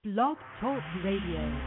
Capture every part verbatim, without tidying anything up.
Blog Talk Radio.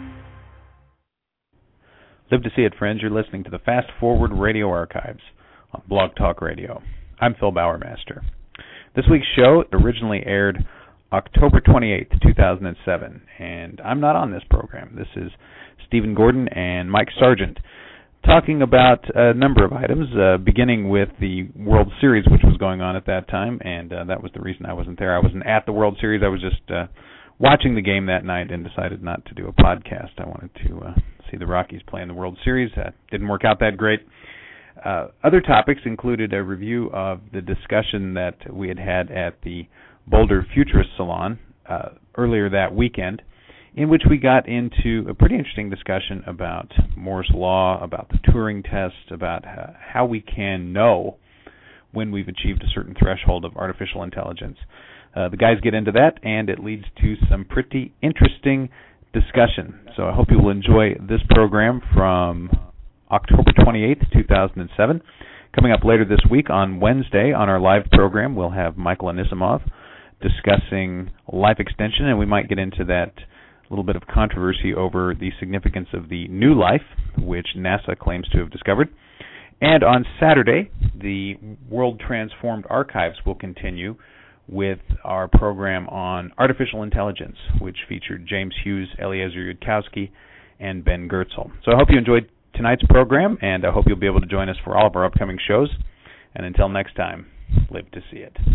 Live to see it, friends. You're listening to the Fast Forward Radio Archives on Blog Talk Radio. I'm Phil Bowermaster. This week's show originally aired October twenty-eighth, two thousand seven, and I'm not on this program. This is Stephen Gordon and Mike Sargent talking about a number of items, uh, beginning with the World Series, which was going on at that time, and uh, that was the reason I wasn't there. I wasn't at the World Series. I was just uh, watching the game that night and decided not to do a podcast. I wanted to uh, see the Rockies play in the World Series. That didn't work out that great. Uh, other topics included a review of the discussion that we had had at the Boulder Futurist Salon uh, earlier that weekend, in which we got into a pretty interesting discussion about Moore's Law, about the Turing test, about uh, how we can know when we've achieved a certain threshold of artificial intelligence. Uh, the guys get into that, and it leads to some pretty interesting discussion. So I hope you will enjoy this program from October twenty-eighth, two thousand seven. Coming up later this week on Wednesday on our live program, we'll have Michael Anisimov discussing life extension, and we might get into that little bit of controversy over the significance of the new life, which NASA claims to have discovered. And on Saturday, the World Transformed Archives will continue with our program on artificial intelligence, which featured James Hughes, Eliezer Yudkowsky, and Ben Goertzel. So I hope you enjoyed tonight's program, and I hope you'll be able to join us for all of our upcoming shows. And until next time, live to see it.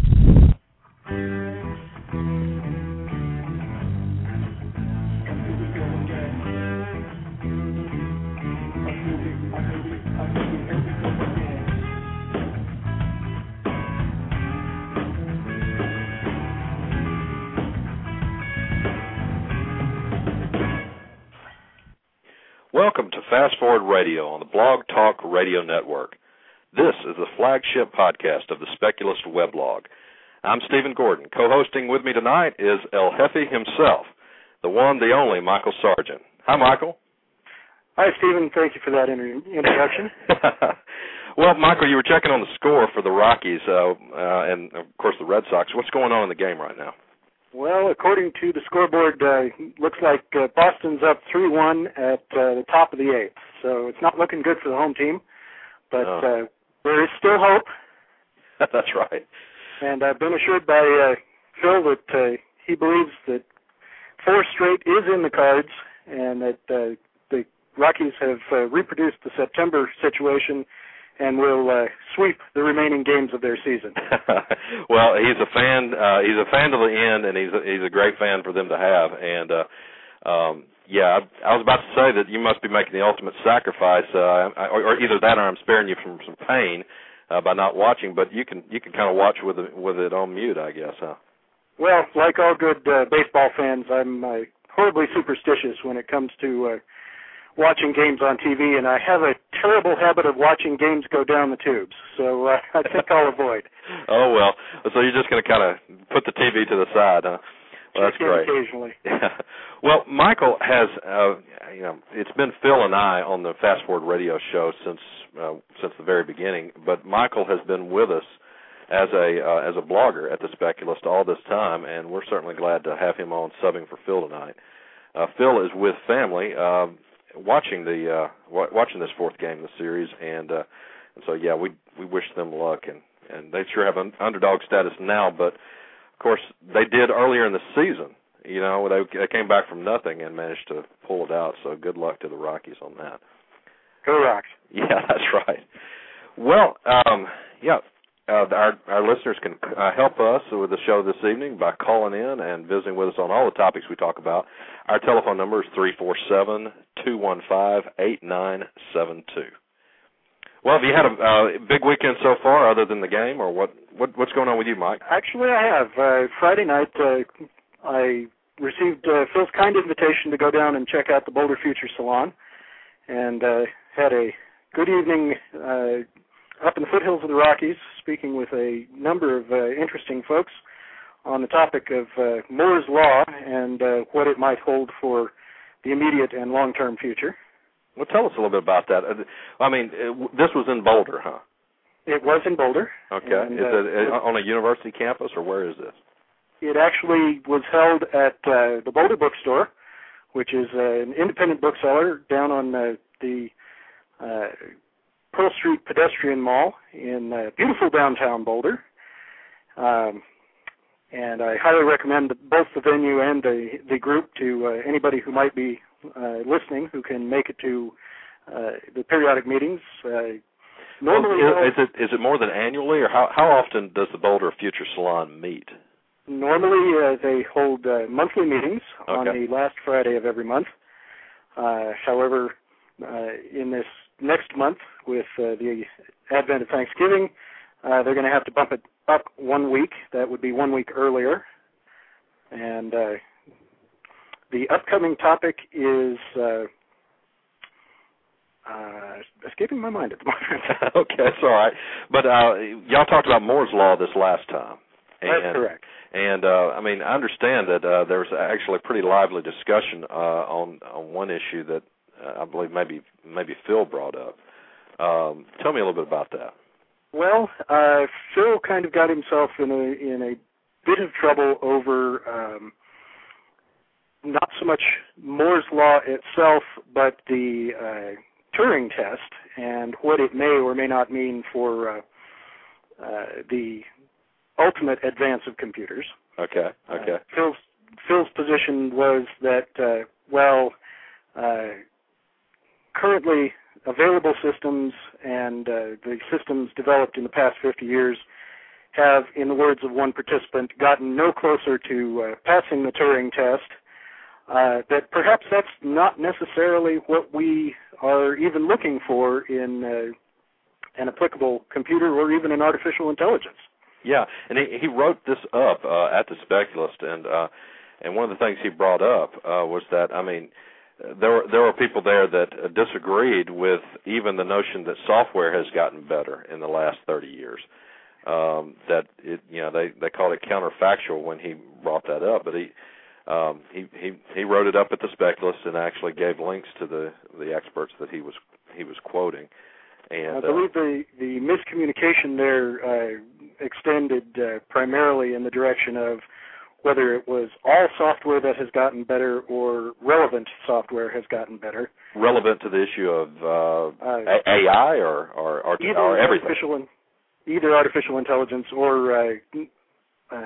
Welcome to Fast Forward Radio on the Blog Talk Radio Network. This is the flagship podcast of the Speculist Weblog. I'm Stephen Gordon. Co-hosting with me tonight is El Jefe himself, the one, the only, Michael Sargent. Hi, Michael. Hi, Stephen. Thank you for that inter- introduction. Well, Michael, you were checking on the score for the Rockies uh, uh, and, of course, the Red Sox. What's going on in the game right now? Well, according to the scoreboard, uh, looks like uh, Boston's up three one at uh, the top of the eighth. So it's not looking good for the home team, but oh. uh, there is still hope. That's right. And I've been assured by uh, Phil that uh, he believes that four straight is in the cards and that uh, the Rockies have uh, reproduced the September situation and will uh, sweep the remaining games of their season. Well, he's a fan. Uh, he's a fan to the end, and he's a, he's a great fan for them to have. And uh, um, yeah, I, I was about to say that you must be making the ultimate sacrifice, uh, or, or either that, or I'm sparing you from some pain uh, by not watching. But you can you can kind of watch with it, with it on mute, I guess, huh? Well, like all good uh, baseball fans, I'm uh, horribly superstitious when it comes to uh, watching games on T V, and I have a terrible habit of watching games go down the tubes, so uh, I think I'll avoid. Oh, well, so you're just going to kind of put the T V to the side, huh? Well, that's great. Occasionally. Well, Michael has, uh, you know, it's been Phil and I on the Fast Forward Radio show since uh, since the very beginning, but Michael has been with us as a uh, as a blogger at the Speculist all this time, and we're certainly glad to have him on subbing for Phil tonight. Uh, Phil is with family. Uh, watching the uh, w- watching this fourth game of the series, and, uh, and so yeah, we we wish them luck, and, and they sure have an underdog status now, but of course they did earlier in the season. You know, they, they came back from nothing and managed to pull it out. So good luck to the Rockies on that. Go Rocks! Yeah, that's right. Well, um, yeah. Uh, our, our listeners can uh, help us with the show this evening by calling in and visiting with us on all the topics we talk about. Our telephone number is three four seven, two one five, eight nine seven two. Well, have you had a uh, big weekend so far other than the game, or what, what what's going on with you, Mike? Actually, I have. Uh, Friday night, uh, I received uh, Phil's kind invitation to go down and check out the Boulder Future Salon, and uh, had a good evening uh up in the foothills of the Rockies, speaking with a number of uh, interesting folks on the topic of uh, Moore's Law and uh, what it might hold for the immediate and long-term future. Well, tell us a little bit about that. I mean, it, this was in Boulder, huh? It was in Boulder. Okay. And, is uh, it on a university campus, or where is this? it actually was held at uh, the Boulder Bookstore, which is uh, an independent bookseller down on uh, the uh, Pearl Street Pedestrian Mall in uh, beautiful downtown Boulder. Um, and I highly recommend both the venue and the, the group to uh, anybody who might be uh, listening who can make it to uh, the periodic meetings. Uh, normally, well, is it is it more than annually, or how how often does the Boulder Future Salon meet? Normally, uh, they hold uh, monthly meetings okay. on the last Friday of every month. Uh, however, uh, in this next month, with uh, the advent of Thanksgiving, uh, they're going to have to bump it up one week. That would be one week earlier. And uh, the upcoming topic is uh, uh, escaping my mind at the moment. Okay, that's all right. But uh, y'all talked about Moore's Law this last time. And, That's correct. And, uh, I mean, I understand that uh, there was actually a pretty lively discussion uh, on, on one issue that uh, I believe maybe maybe Phil brought up. Um, tell me a little bit about that. Well, uh, Phil kind of got himself in a in a bit of trouble over um, not so much Moore's Law itself, but the uh, Turing test and what it may or may not mean for uh, uh, the ultimate advance of computers. Okay, okay. Uh, Phil's, Phil's position was that, uh, well, uh, currently available systems and uh, the systems developed in the past fifty years have, in the words of one participant, gotten no closer to uh, passing the Turing test, uh, that perhaps that's not necessarily what we are even looking for in uh, an applicable computer or even an artificial intelligence. Yeah, and he, he wrote this up uh, at the Speculist, and uh, and one of the things he brought up uh, was that, I mean, there were there were people there that uh, disagreed with even the notion that software has gotten better in the last thirty years. Um, that it, you know, they, they called it counterfactual when he brought that up, but he um, he, he he wrote it up at the Speculist and actually gave links to the the experts that he was he was quoting. And I believe uh, the the miscommunication there uh, extended uh, primarily in the direction of whether it was all software that has gotten better or relevant software has gotten better. Relevant to the issue of uh, uh, A I or or, or, either or everything. Artificial in, either artificial intelligence or uh, uh,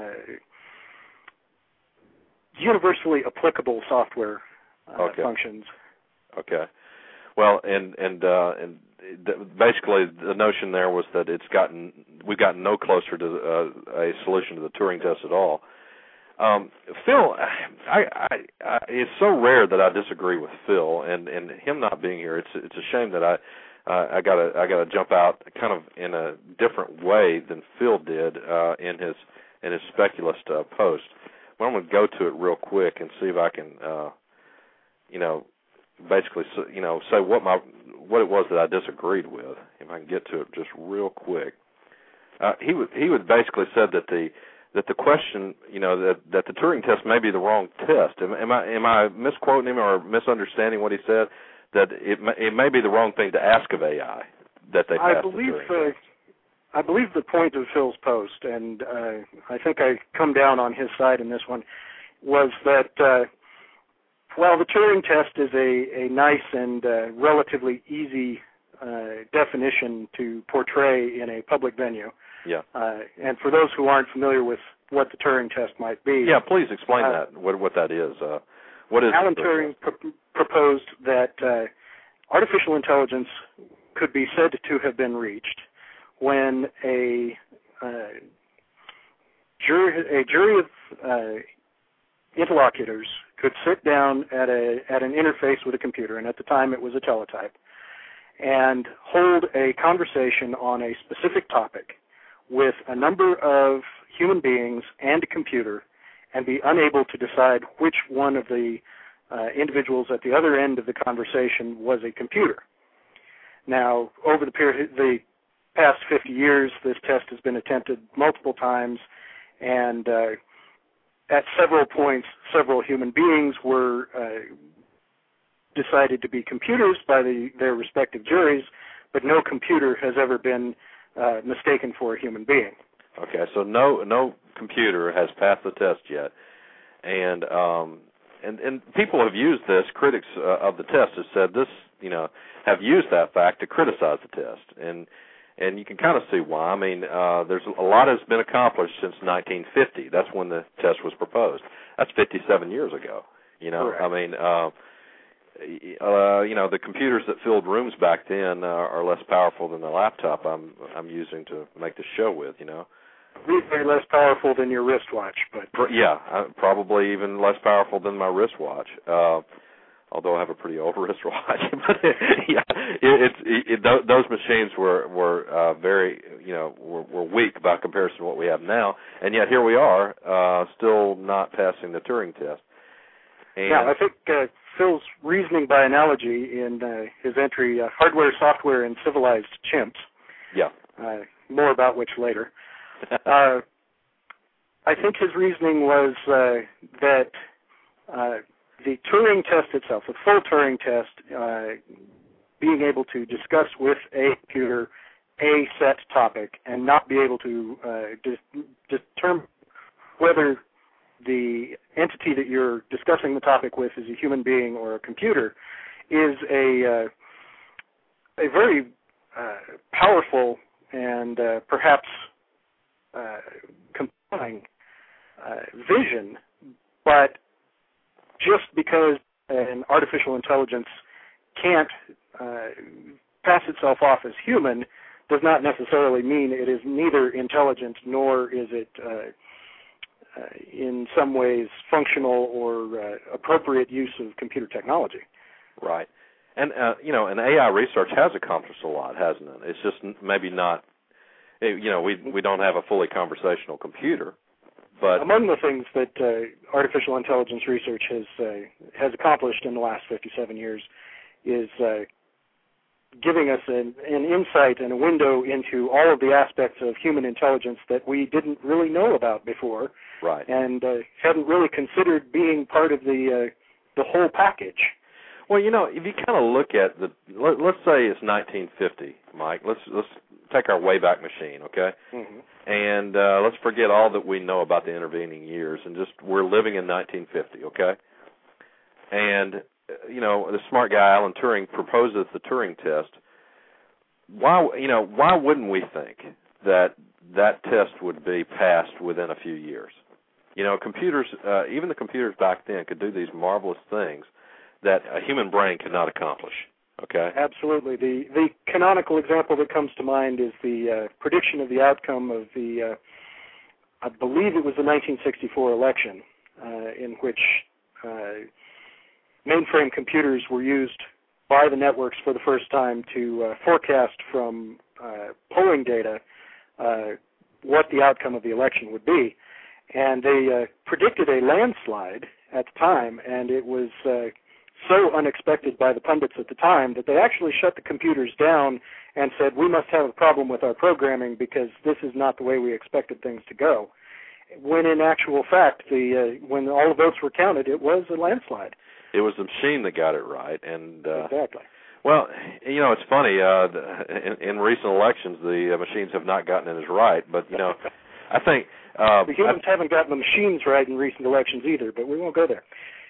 universally applicable software uh, okay. functions. Okay. Well, and and uh, and basically the notion there was that it's gotten we've gotten no closer to uh, a solution to the Turing test at all. Um, Phil, I, I, I, it's so rare that I disagree with Phil, and, and him not being here. It's it's a shame that I uh, I gotta I gotta jump out kind of in a different way than Phil did uh, in his in his Speculist uh, post. Well, I'm going to go to it real quick and see if I can, uh, you know, basically, you know, say what my what it was that I disagreed with. If I can get to it just real quick, uh, he would he would basically said that the that the question, you know, that that the Turing test may be the wrong test. Am, am I am I misquoting him or misunderstanding what he said? That it may, it may be the wrong thing to ask of A I that they passed I believe the Turing test. Uh, I believe the point of Phil's post, and uh, I think I come down on his side in this one, was that uh, while the Turing test is a, a nice and uh, relatively easy uh, definition to portray in a public venue, yeah, uh, and for those who aren't familiar with what the Turing test might be, yeah, please explain uh, that. What what that is? Uh, what is Alan Turing pr- proposed that uh, artificial intelligence could be said to have been reached when a uh, jury a jury of uh, interlocutors could sit down at a at an interface with a computer, and at the time it was a teletype, and hold a conversation on a specific topic with a number of human beings and a computer, and be unable to decide which one of the uh, individuals at the other end of the conversation was a computer. Now, over the period, the past fifty years, this test has been attempted multiple times, and uh, at several points, several human beings were uh, decided to be computers by the, their respective juries, but no computer has ever been uh, mistaken for a human being. Okay, so no no computer has passed the test yet. And um, and and people have used this. Critics uh, of the test have said this, you know, have used that fact to criticize the test, and and you can kind of see why. I mean, uh, there's a lot has been accomplished since nineteen fifty. That's when the test was proposed. That's fifty-seven years ago. You know, Correct. I mean. Uh, Uh, you know, the computers that filled rooms back then uh, are less powerful than the laptop I'm I'm using to make this show with. You know, Really less powerful than your wristwatch, but yeah, uh, probably even less powerful than my wristwatch. Uh, although I have a pretty old wristwatch, but yeah, it, it's it, it, those machines were were uh, very you know were, were weak by comparison to what we have now, and yet here we are, uh, still not passing the Turing test. And now I think. Uh, Phil's reasoning by analogy in uh, his entry, uh, Hardware, Software, and Civilized Chimps, yeah, uh, more about which later, uh, I think his reasoning was uh, that uh, the Turing test itself, the full Turing test, uh, being able to discuss with a computer a set topic and not be able to uh, de- determine whether the entity that you're discussing the topic with is a human being or a computer is a uh, a very uh, powerful and uh, perhaps uh, compelling uh, vision, but just because an artificial intelligence can't uh, pass itself off as human does not necessarily mean it is neither intelligent nor is it uh, Uh, in some ways functional or uh, appropriate use of computer technology. Right. And, uh, you know, and A I research has accomplished a lot, hasn't it? It's just maybe not, you know, we we don't have a fully conversational computer, but... Among the things that uh, artificial intelligence research has uh, has accomplished in the last fifty-seven years is uh, giving us an, an insight and a window into all of the aspects of human intelligence that we didn't really know about before. Right. And uh, hadn't really considered being part of the uh, the whole package. Well, you know, if you kind of look at the, let, let's say it's nineteen fifty, Mike. Let's let's take our Wayback Machine, okay? Mm-hmm. And uh, let's forget all that we know about the intervening years, and just we're living in nineteen fifty, okay? And you know, the smart guy Alan Turing proposes the Turing test. Why, you know, why wouldn't we think that that test would be passed within a few years? You know, computers, uh, even the computers back then could do these marvelous things that a human brain could not accomplish, okay? Absolutely. The the canonical example that comes to mind is the uh, prediction of the outcome of the, uh, I believe it was the nineteen sixty-four election, uh, in which uh, mainframe computers were used by the networks for the first time to uh, forecast from uh, polling data uh, what the outcome of the election would be. And they uh, predicted a landslide at the time, and it was uh, so unexpected by the pundits at the time that they actually shut the computers down and said, we must have a problem with our programming because this is not the way we expected things to go. When in actual fact, the uh, when all the votes were counted, it was a landslide. It was the machine that got it right. And uh, exactly. Well, you know, it's funny. Uh, in, in recent elections, the uh, machines have not gotten it as right. But, you know, I think... Uh, the humans I, haven't gotten the machines right in recent elections either, but we won't go there.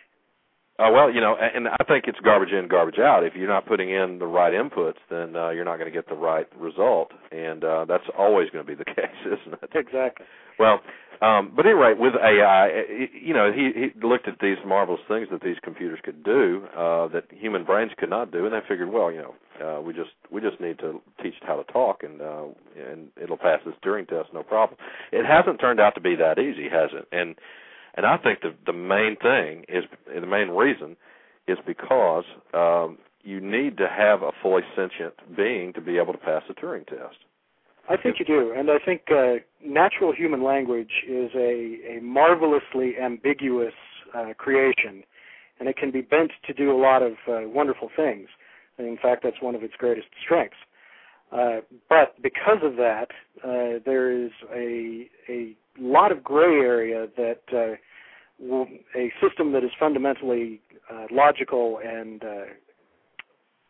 Uh, well, you know, and I think it's garbage in, garbage out. If you're not putting in the right inputs, then uh, you're not going to get the right result. And uh, that's always going to be the case, isn't it? Exactly. Well, um, but anyway, with A I, you know, he, he looked at these marvelous things that these computers could do uh, that human brains could not do, and they figured, well, you know, uh, we just we just need to teach it how to talk, and uh, and it'll pass this Turing test, no problem. It hasn't turned out to be that easy, has it? And and I think the the main thing is the main reason is because um, you need to have a fully sentient being to be able to pass the Turing test. I think you do, and I think uh, natural human language is a, a marvelously ambiguous uh, creation, and it can be bent to do a lot of uh, wonderful things. And in fact, that's one of its greatest strengths. Uh, but because of that, uh, there is a a lot of gray area that uh, will, a system that is fundamentally uh, logical and uh,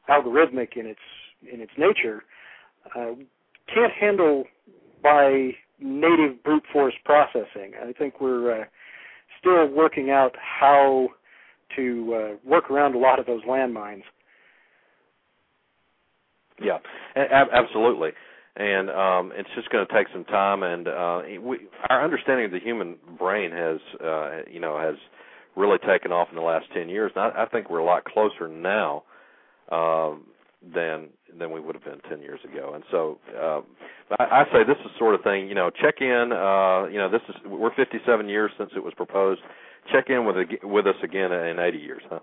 algorithmic in its in its nature uh, can't handle by native brute force processing. I think we're uh, still working out how to uh, work around a lot of those landmines. Yeah, a- absolutely. And um, it's just going to take some time. And uh, we, our understanding of the human brain has, uh, you know, has really taken off in the last ten years. And I, I think we're a lot closer now um, than than we would have been ten years ago. And so uh, I, I say this is the sort of thing, you know, check in. Uh, you know, this is we're fifty-seven years since it was proposed. Check in with with us again in eighty years, huh?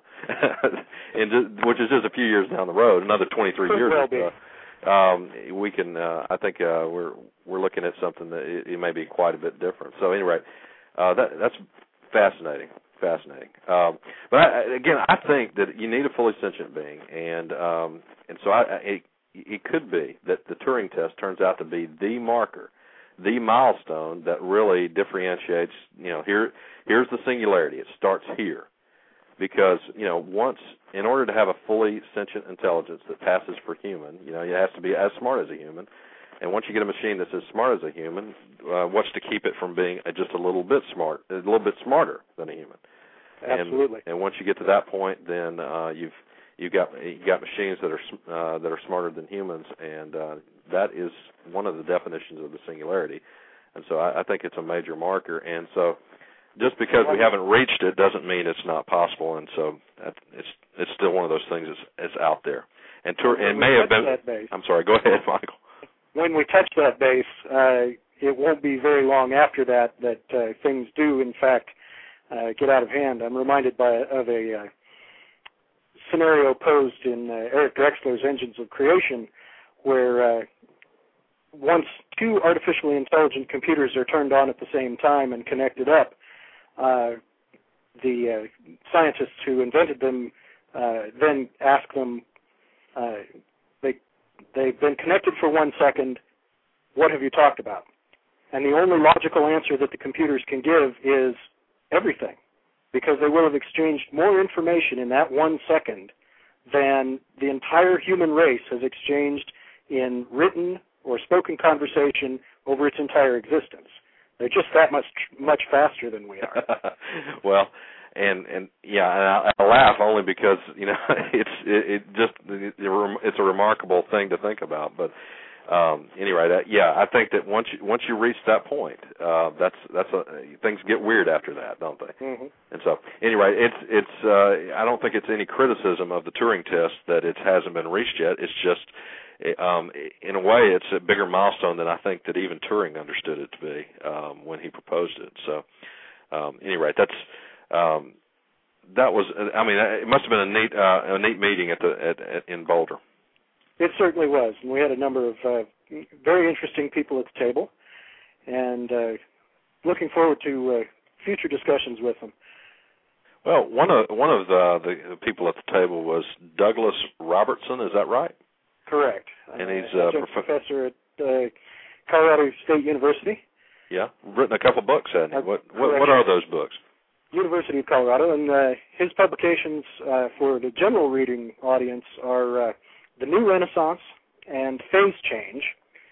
and just, which is just a few years down the road, another twenty-three years. Well uh, um, we can. Uh, I think uh, we're we're looking at something that it, it may be quite a bit different. So anyway, uh, that that's fascinating, fascinating. Um, but I, again, I think that you need a fully sentient being, and um, and so I, it, it could be that the Turing test turns out to be the marker, the milestone that really differentiates. You know, here here's the singularity. It starts here. Because, you know, once, in order to have a fully sentient intelligence that passes for human, you know, it has to be as smart as a human. And once you get a machine that's as smart as a human, uh, what's to keep it from being just a little bit smart, a little bit smarter than a human? Absolutely. And, and once you get to that point, then uh, you've you've got you've got machines that are uh, that are smarter than humans, and uh, that is one of the definitions of the singularity. And so I, I think it's a major marker. And so. Just because we haven't reached it doesn't mean it's not possible, and so it's it's still one of those things that's, that's out there. And to, it may have been. Base, I'm sorry. Go ahead, Michael. When we touch that base, uh, it won't be very long after that that uh, things do, in fact, uh, get out of hand. I'm reminded by of a uh, scenario posed in uh, Eric Drexler's Engines of Creation, where uh, once two artificially intelligent computers are turned on at the same time and connected up. Uh, the uh, scientists who invented them uh, then ask them, uh, they, they've been connected for one second, what have you talked about? And the only logical answer that the computers can give is everything, because they will have exchanged more information in that one second than the entire human race has exchanged in written or spoken conversation over its entire existence. They're just that much much faster than we are. Well, and and yeah, and I, I laugh only because you know it's it, it just it's a remarkable thing to think about. But um, anyway, that, yeah, I think that once you once you reach that point, uh, that's that's a, things get weird after that, don't they? Mm-hmm. And so anyway, it's it's uh, I don't think it's any criticism of the Turing test that it hasn't been reached yet. It's just. Um, in a way, it's a bigger milestone than I think that even Turing understood it to be um, when he proposed it. So, um, anyway, that's um, that was. I mean, it must have been a neat uh, a neat meeting at the at, at, in Boulder. It certainly was, and we had a number of uh, very interesting people at the table, and uh, looking forward to uh, future discussions with them. Well, one of one of the, the people at the table was Douglas Robertson. Is that right? Correct. And he's uh, a prof- prof- professor at uh, Colorado State University. Yeah, written a couple books, hasn't he? Uh, what, what what are those books? University of Colorado, and uh, his publications uh, for the general reading audience are uh, The New Renaissance and Phase Change.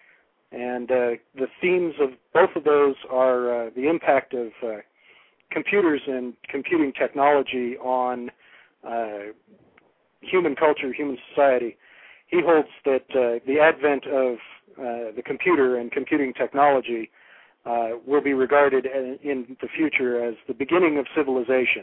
And uh, the themes of both of those are uh, the impact of uh, computers and computing technology on uh, human culture, human society. He holds that uh, the advent of uh, the computer and computing technology uh, will be regarded in, in the future as the beginning of civilization.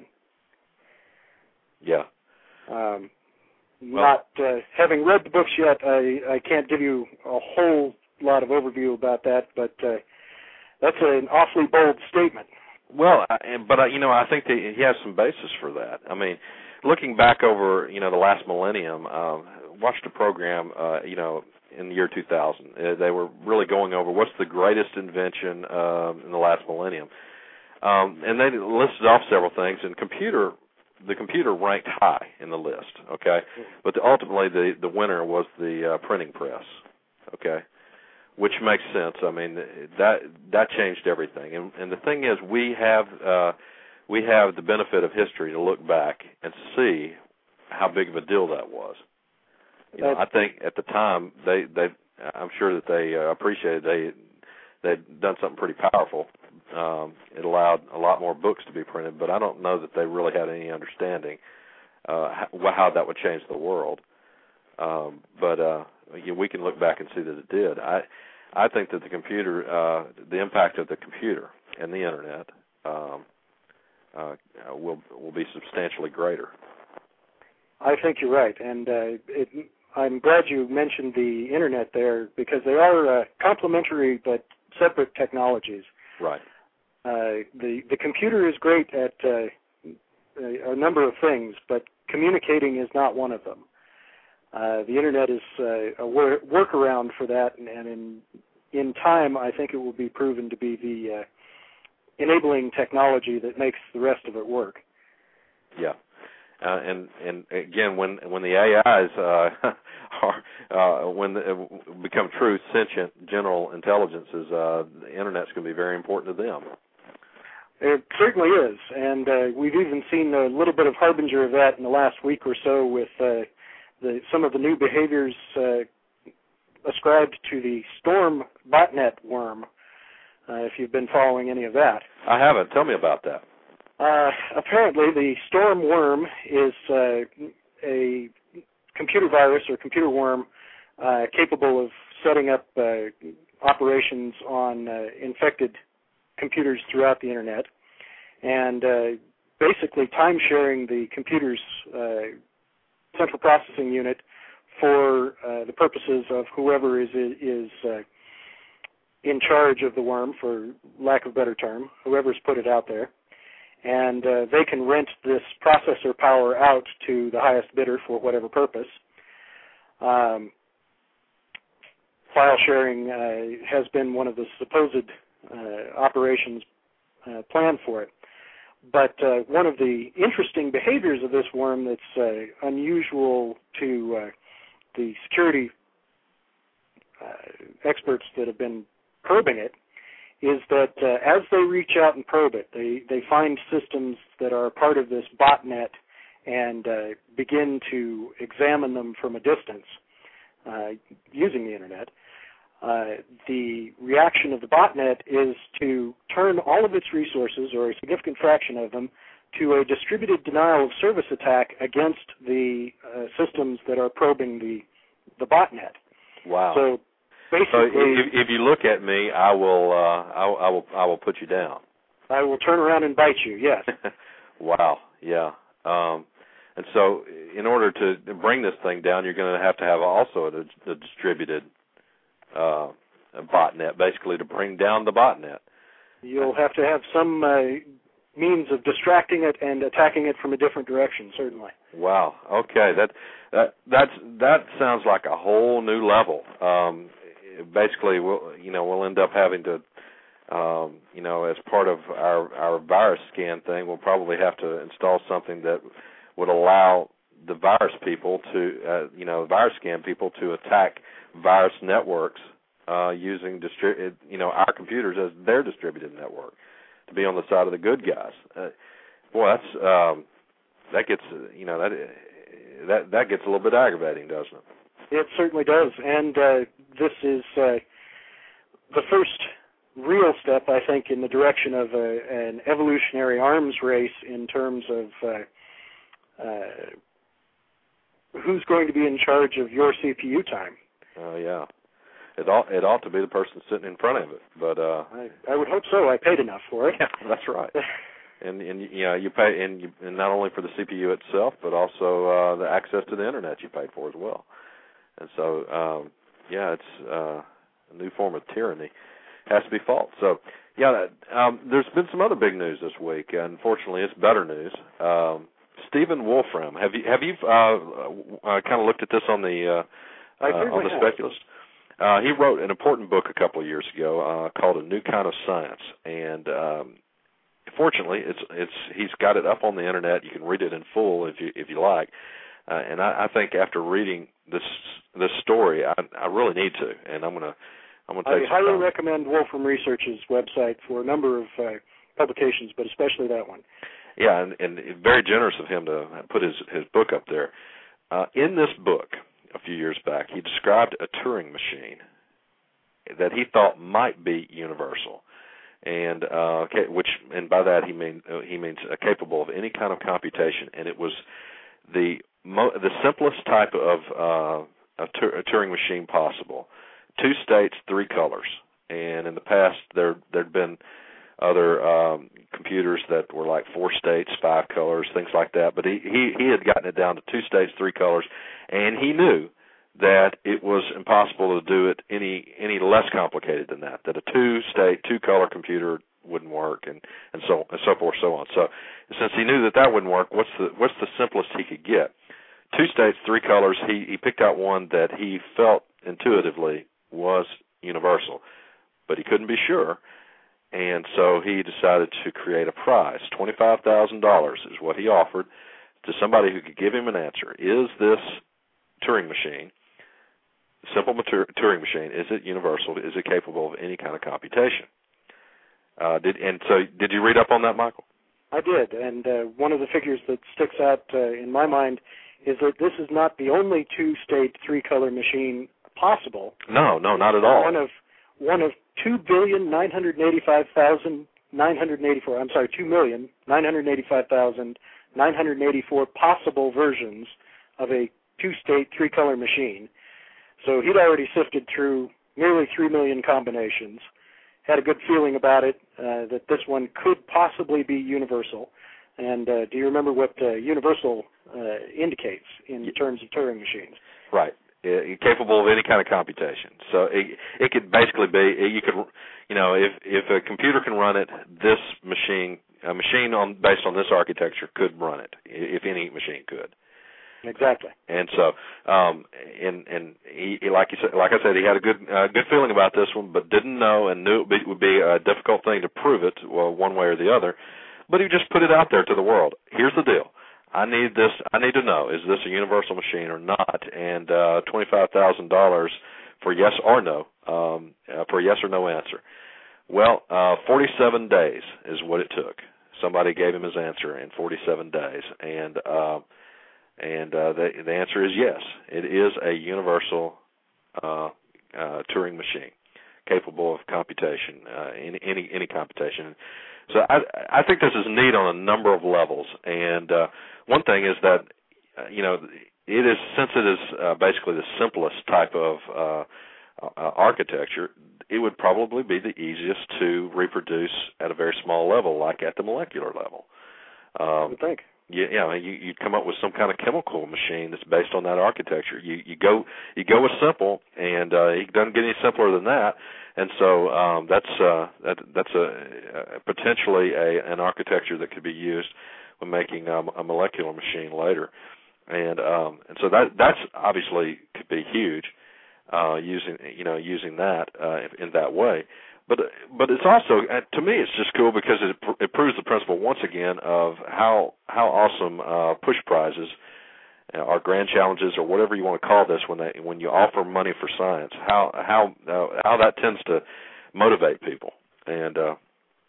Yeah. Um, well, not uh, having read the books yet, I, I can't give you a whole lot of overview about that, but uh, that's an awfully bold statement. Well, I, but I, you know, I think that he has some basis for that. I mean, looking back over, you know, the last millennium. Um, watched a program, uh, you know, in the year two thousand. Uh, they were really going over what's the greatest invention um, in the last millennium. Um, and they listed off several things, and computer, the computer ranked high in the list, okay? But the, ultimately the, the winner was the uh, printing press, okay? Which makes sense. I mean, that that changed everything. And, and the thing is, we have uh, we have the benefit of history to look back and see how big of a deal that was. You know, I think at the time they, they I'm sure that they uh, appreciated they they'd done something pretty powerful. Um, it allowed a lot more books to be printed, but I don't know that they really had any understanding uh, how, how that would change the world. Um, but uh, yeah, we can look back and see that it did. I I think that the computer, uh, the impact of the computer and the internet um, uh, will will be substantially greater. I think you're right, and uh, it, I'm glad you mentioned the internet there because they are uh, complementary but separate technologies. Right. Uh, the the computer is great at uh, a, a number of things, but communicating is not one of them. Uh, the internet is uh, a wor- workaround for that, and, and in in time, I think it will be proven to be the uh, enabling technology that makes the rest of it work. Yeah. Uh, and and again, when when the A Is uh, are uh, when the, become true sentient general intelligences, uh, the internet's going to be very important to them. It certainly is, and uh, we've even seen a little bit of harbinger of that in the last week or so with uh, the, some of the new behaviors uh, ascribed to the Storm botnet worm. Uh, if you've been following any of that, I haven't. Tell me about that. Uh, apparently, the Storm worm is uh, a computer virus or computer worm uh, capable of setting up uh, operations on uh, infected computers throughout the internet, and uh, basically time-sharing the computer's uh, central processing unit for uh, the purposes of whoever is is uh, in charge of the worm, for lack of a better term, whoever's put it out there. And uh, they can rent this processor power out to the highest bidder for whatever purpose. Um, file sharing uh, has been one of the supposed uh, operations uh, planned for it. But uh, one of the interesting behaviors of this worm that's uh, unusual to uh, the security uh, experts that have been probing it is that uh, as they reach out and probe it, they, they find systems that are part of this botnet and uh, begin to examine them from a distance uh, using the internet. Uh, the reaction of the botnet is to turn all of its resources, or a significant fraction of them, to a distributed denial of service attack against the uh, systems that are probing the the botnet. Wow. So basically, so if, if you look at me, I will, uh, I, I will, I will put you down. I will turn around and bite you. Yes. Wow. Yeah. Um, and so, in order to bring this thing down, you're going to have to have also a, a distributed uh, a botnet, basically, to bring down the botnet. You'll have to have some uh, means of distracting it and attacking it from a different direction. Certainly. Wow. Okay. That that that's that sounds like a whole new level. Um, basically, we'll you know we'll end up having to. Um, you know, as part of our, our virus scan thing, we'll probably have to install something that would allow the virus people to, uh, you know, virus scan people to attack virus networks uh, using, distri- you know, our computers as their distributed network to be on the side of the good guys. Uh, boy, that's um, that gets, you know, that that that gets a little bit aggravating, doesn't it? It certainly does, and uh, this is uh, the first real step, I think, in the direction of a, an evolutionary arms race in terms of uh, uh, who's going to be in charge of your C P U time. Oh uh, yeah, it ought it ought to be the person sitting in front of it, but uh, I, I would hope so. I paid enough for it. Yeah, that's right. and and you know you pay and, you, and not only for the C P U itself, but also uh, the access to the internet you pay for as well. And so um, yeah, it's uh, a new form of tyranny. Has to be fought. So, yeah, um, there's been some other big news this week. Unfortunately, it's better news. Um, Stephen Wolfram, have you have you uh, uh, kind of looked at this on the uh, uh, on the Speculist? Uh, he wrote an important book a couple of years ago uh, called A New Kind of Science, and um, fortunately, it's it's he's got it up on the internet. You can read it in full if you if you like. Uh, and I, I think after reading this this story, I, I really need to, and I'm going to. I'm going to take I highly time. recommend Wolfram Research's website for a number of uh, publications, but especially that one. Yeah, and, and very generous of him to put his, his book up there. Uh, in this book, a few years back, he described a Turing machine. that he thought might be universal, and uh, which and by that he mean he means uh, capable of any kind of computation, and it was the mo- the simplest type of uh, a, tur- a Turing machine possible. Two states, three colors, and in the past there there'd been other um, computers that were like four states, five colors, things like that. But he, he, he had gotten it down to two states, three colors, and he knew that it was impossible to do it any any less complicated than that, that a two-state, two-color computer wouldn't work, and, and so and so forth, so on. So since he knew that that wouldn't work, what's the what's the simplest he could get? Two states, three colors. He, he picked out one that he felt intuitively was universal, but he couldn't be sure. And so he decided to create a prize. twenty-five thousand dollars is what he offered to somebody who could give him an answer. Is this Turing machine, simple matur- Turing machine, is it universal? Is it capable of any kind of computation? Uh, did And so did you read up on that, Michael? I did, and uh, one of the figures that sticks out uh, in my mind is that this is not the only two-state, three-color machine possible. No, no, not at all. One of one of two billion nine hundred eighty-five thousand nine hundred eighty-four. I'm sorry, two million nine hundred eighty-five thousand nine hundred eighty-four possible versions of a two-state, three-color machine. So he'd already sifted through nearly three million combinations. Had a good feeling about it, uh, that this one could possibly be universal. And uh, do you remember what uh, universal uh, indicates in terms of Turing machines? Right. Capable of any kind of computation. So it, it could basically be, you could, you know, if if a computer can run it, this machine, a machine on based on this architecture could run it, if any machine could. Exactly. And so, um, and and he, like you said, like I said, he had a good uh, good feeling about this one, but didn't know and knew it would be, would be a difficult thing to prove it, well, one way or the other. But he just put it out there to the world. Here's the deal. I need this. I need to know, is this a universal machine or not? And uh, twenty-five thousand dollars for yes or no, um, uh, for a yes or no answer. Well, uh, forty-seven days is what it took. Somebody gave him his answer in forty-seven days, and uh, and uh, the, the answer is yes. It is a universal uh, uh, Turing machine, capable of computation, uh, any any any computation. So I, I think this is neat on a number of levels. And uh, one thing is that, uh, you know, it is, since it is uh, basically the simplest type of uh, uh, architecture, it would probably be the easiest to reproduce at a very small level, like at the molecular level. Um, I would think. You, you know, you, you'd come up with some kind of chemical machine that's based on that architecture. You, you go, you go with simple, and uh, it doesn't get any simpler than that. And so um, that's uh, that, that's a, a potentially a, an architecture that could be used when making um, a molecular machine later. And um, and so that that's obviously could be huge, uh, using you know using that uh, in that way. But but it's also, to me, it's just cool because it it proves the principle once again of how how awesome uh, push prizes, uh, or grand challenges, or whatever you want to call this, when they when you offer money for science, how how uh, how that tends to motivate people. And uh,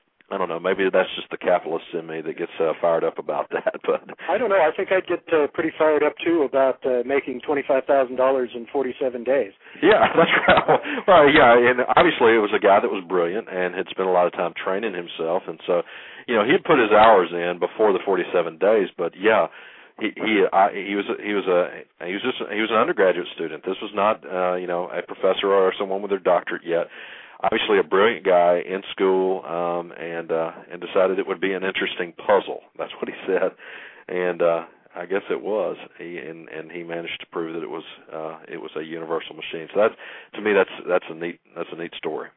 I don't know, maybe that's just the capitalist in me that gets uh, fired up about that. But I don't know. I think I'd get uh, pretty fired up too about uh, making twenty-five thousand dollars in forty-seven days. Yeah, that's right. Well, yeah, and obviously it was a guy that was brilliant and had spent a lot of time training himself, and so, you know, he'd put his hours in before the forty-seven days. But yeah, he he I, he was he was a he was just he was an undergraduate student. This was not uh, you know a professor or someone with their doctorate yet. Obviously a brilliant guy in school, um, and uh, and decided it would be an interesting puzzle. That's what he said, and uh, I guess it was. He and, and he managed to prove that it was uh, it was a universal machine. So that's, to me, that's that's a neat that's a neat story.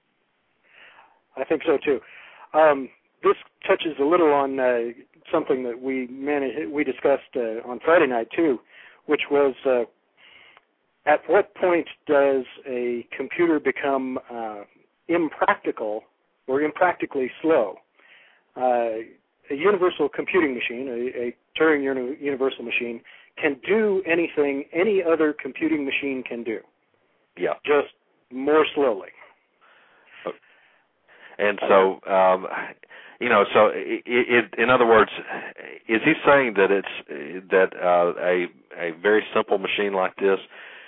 I think so too. Um, this touches a little on uh, something that we managed, we discussed uh, on Friday night too, which was uh, at what point does a computer become uh, impractical or impractically slow? Uh, a universal computing machine, a, a Turing uni- universal machine, can do anything any other computing machine can do. Yeah. Just more slowly. And so, um, you know, so it, it, in other words, is he saying that it's that uh, a a very simple machine like this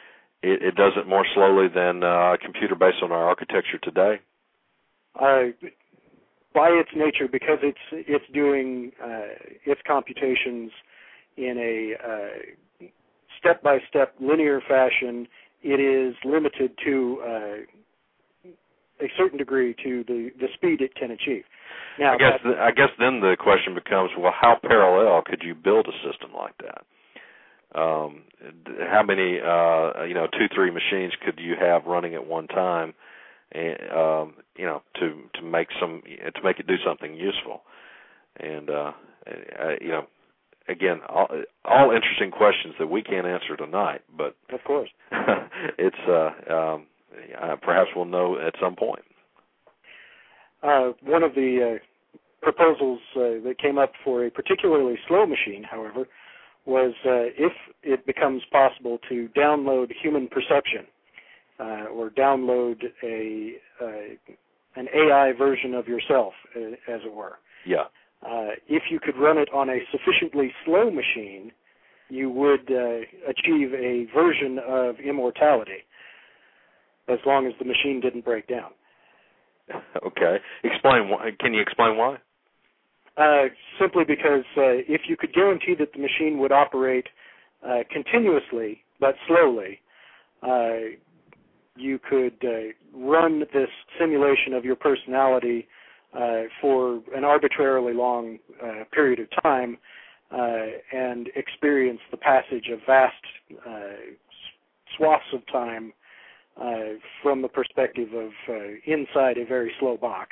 it, it does it more slowly than uh, a computer based on our architecture today? Uh, by its nature, because it's it's doing uh, its computations in a uh, step-by-step linear fashion, it is limited to uh, a certain degree to the, the speed it can achieve. Now, I guess the, I guess then the question becomes, well, how parallel could you build a system like that? Um, how many, uh, you know, two, three machines could you have running at one time, and, um, you know, to, to make some, to make it do something useful? And, uh, I, you know, again, all, all interesting questions that we can't answer tonight, but of course, it's, uh, um, uh, perhaps we'll know at some point. Uh, one of the uh, proposals uh, that came up for a particularly slow machine, however, was uh, if it becomes possible to download human perception uh, or download a uh, an A I version of yourself, uh, as it were. Yeah. Uh, if you could run it on a sufficiently slow machine, you would uh, achieve a version of immortality, as long as the machine didn't break down. Okay. Explain why. Can you explain why? Uh, simply because uh, if you could guarantee that the machine would operate uh, continuously but slowly, uh, you could uh, run this simulation of your personality uh, for an arbitrarily long uh, period of time uh, and experience the passage of vast uh, swaths of time uh, from the perspective of uh, inside a very slow box.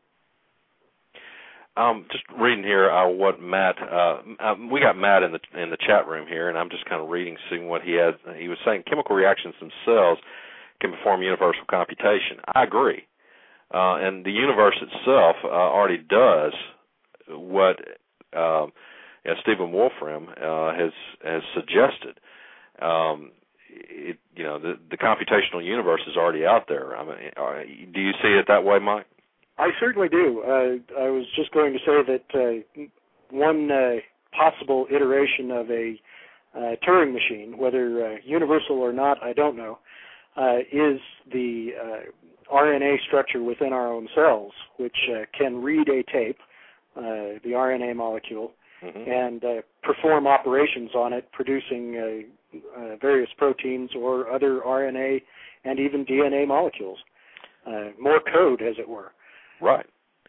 Um, just reading here uh, what Matt, uh, um, we got Matt in the in the chat room here, and I'm just kind of reading, seeing what he had. He was saying chemical reactions themselves can perform universal computation. I agree, uh, and the universe itself uh, already does what uh, yeah, Stephen Wolfram uh, has has suggested. Um, it, you know, the, the computational universe is already out there. I mean, uh, do you see it that way, Mike? I certainly do. Uh, I was just going to say that uh, one uh, possible iteration of a uh, Turing machine, whether uh, universal or not, I don't know, uh, is the uh, R N A structure within our own cells, which uh, can read a tape, uh, the R N A molecule, mm-hmm. and uh, perform operations on it, producing uh, uh, various proteins or other R N A and even D N A molecules. Uh, more code, as it were. Right.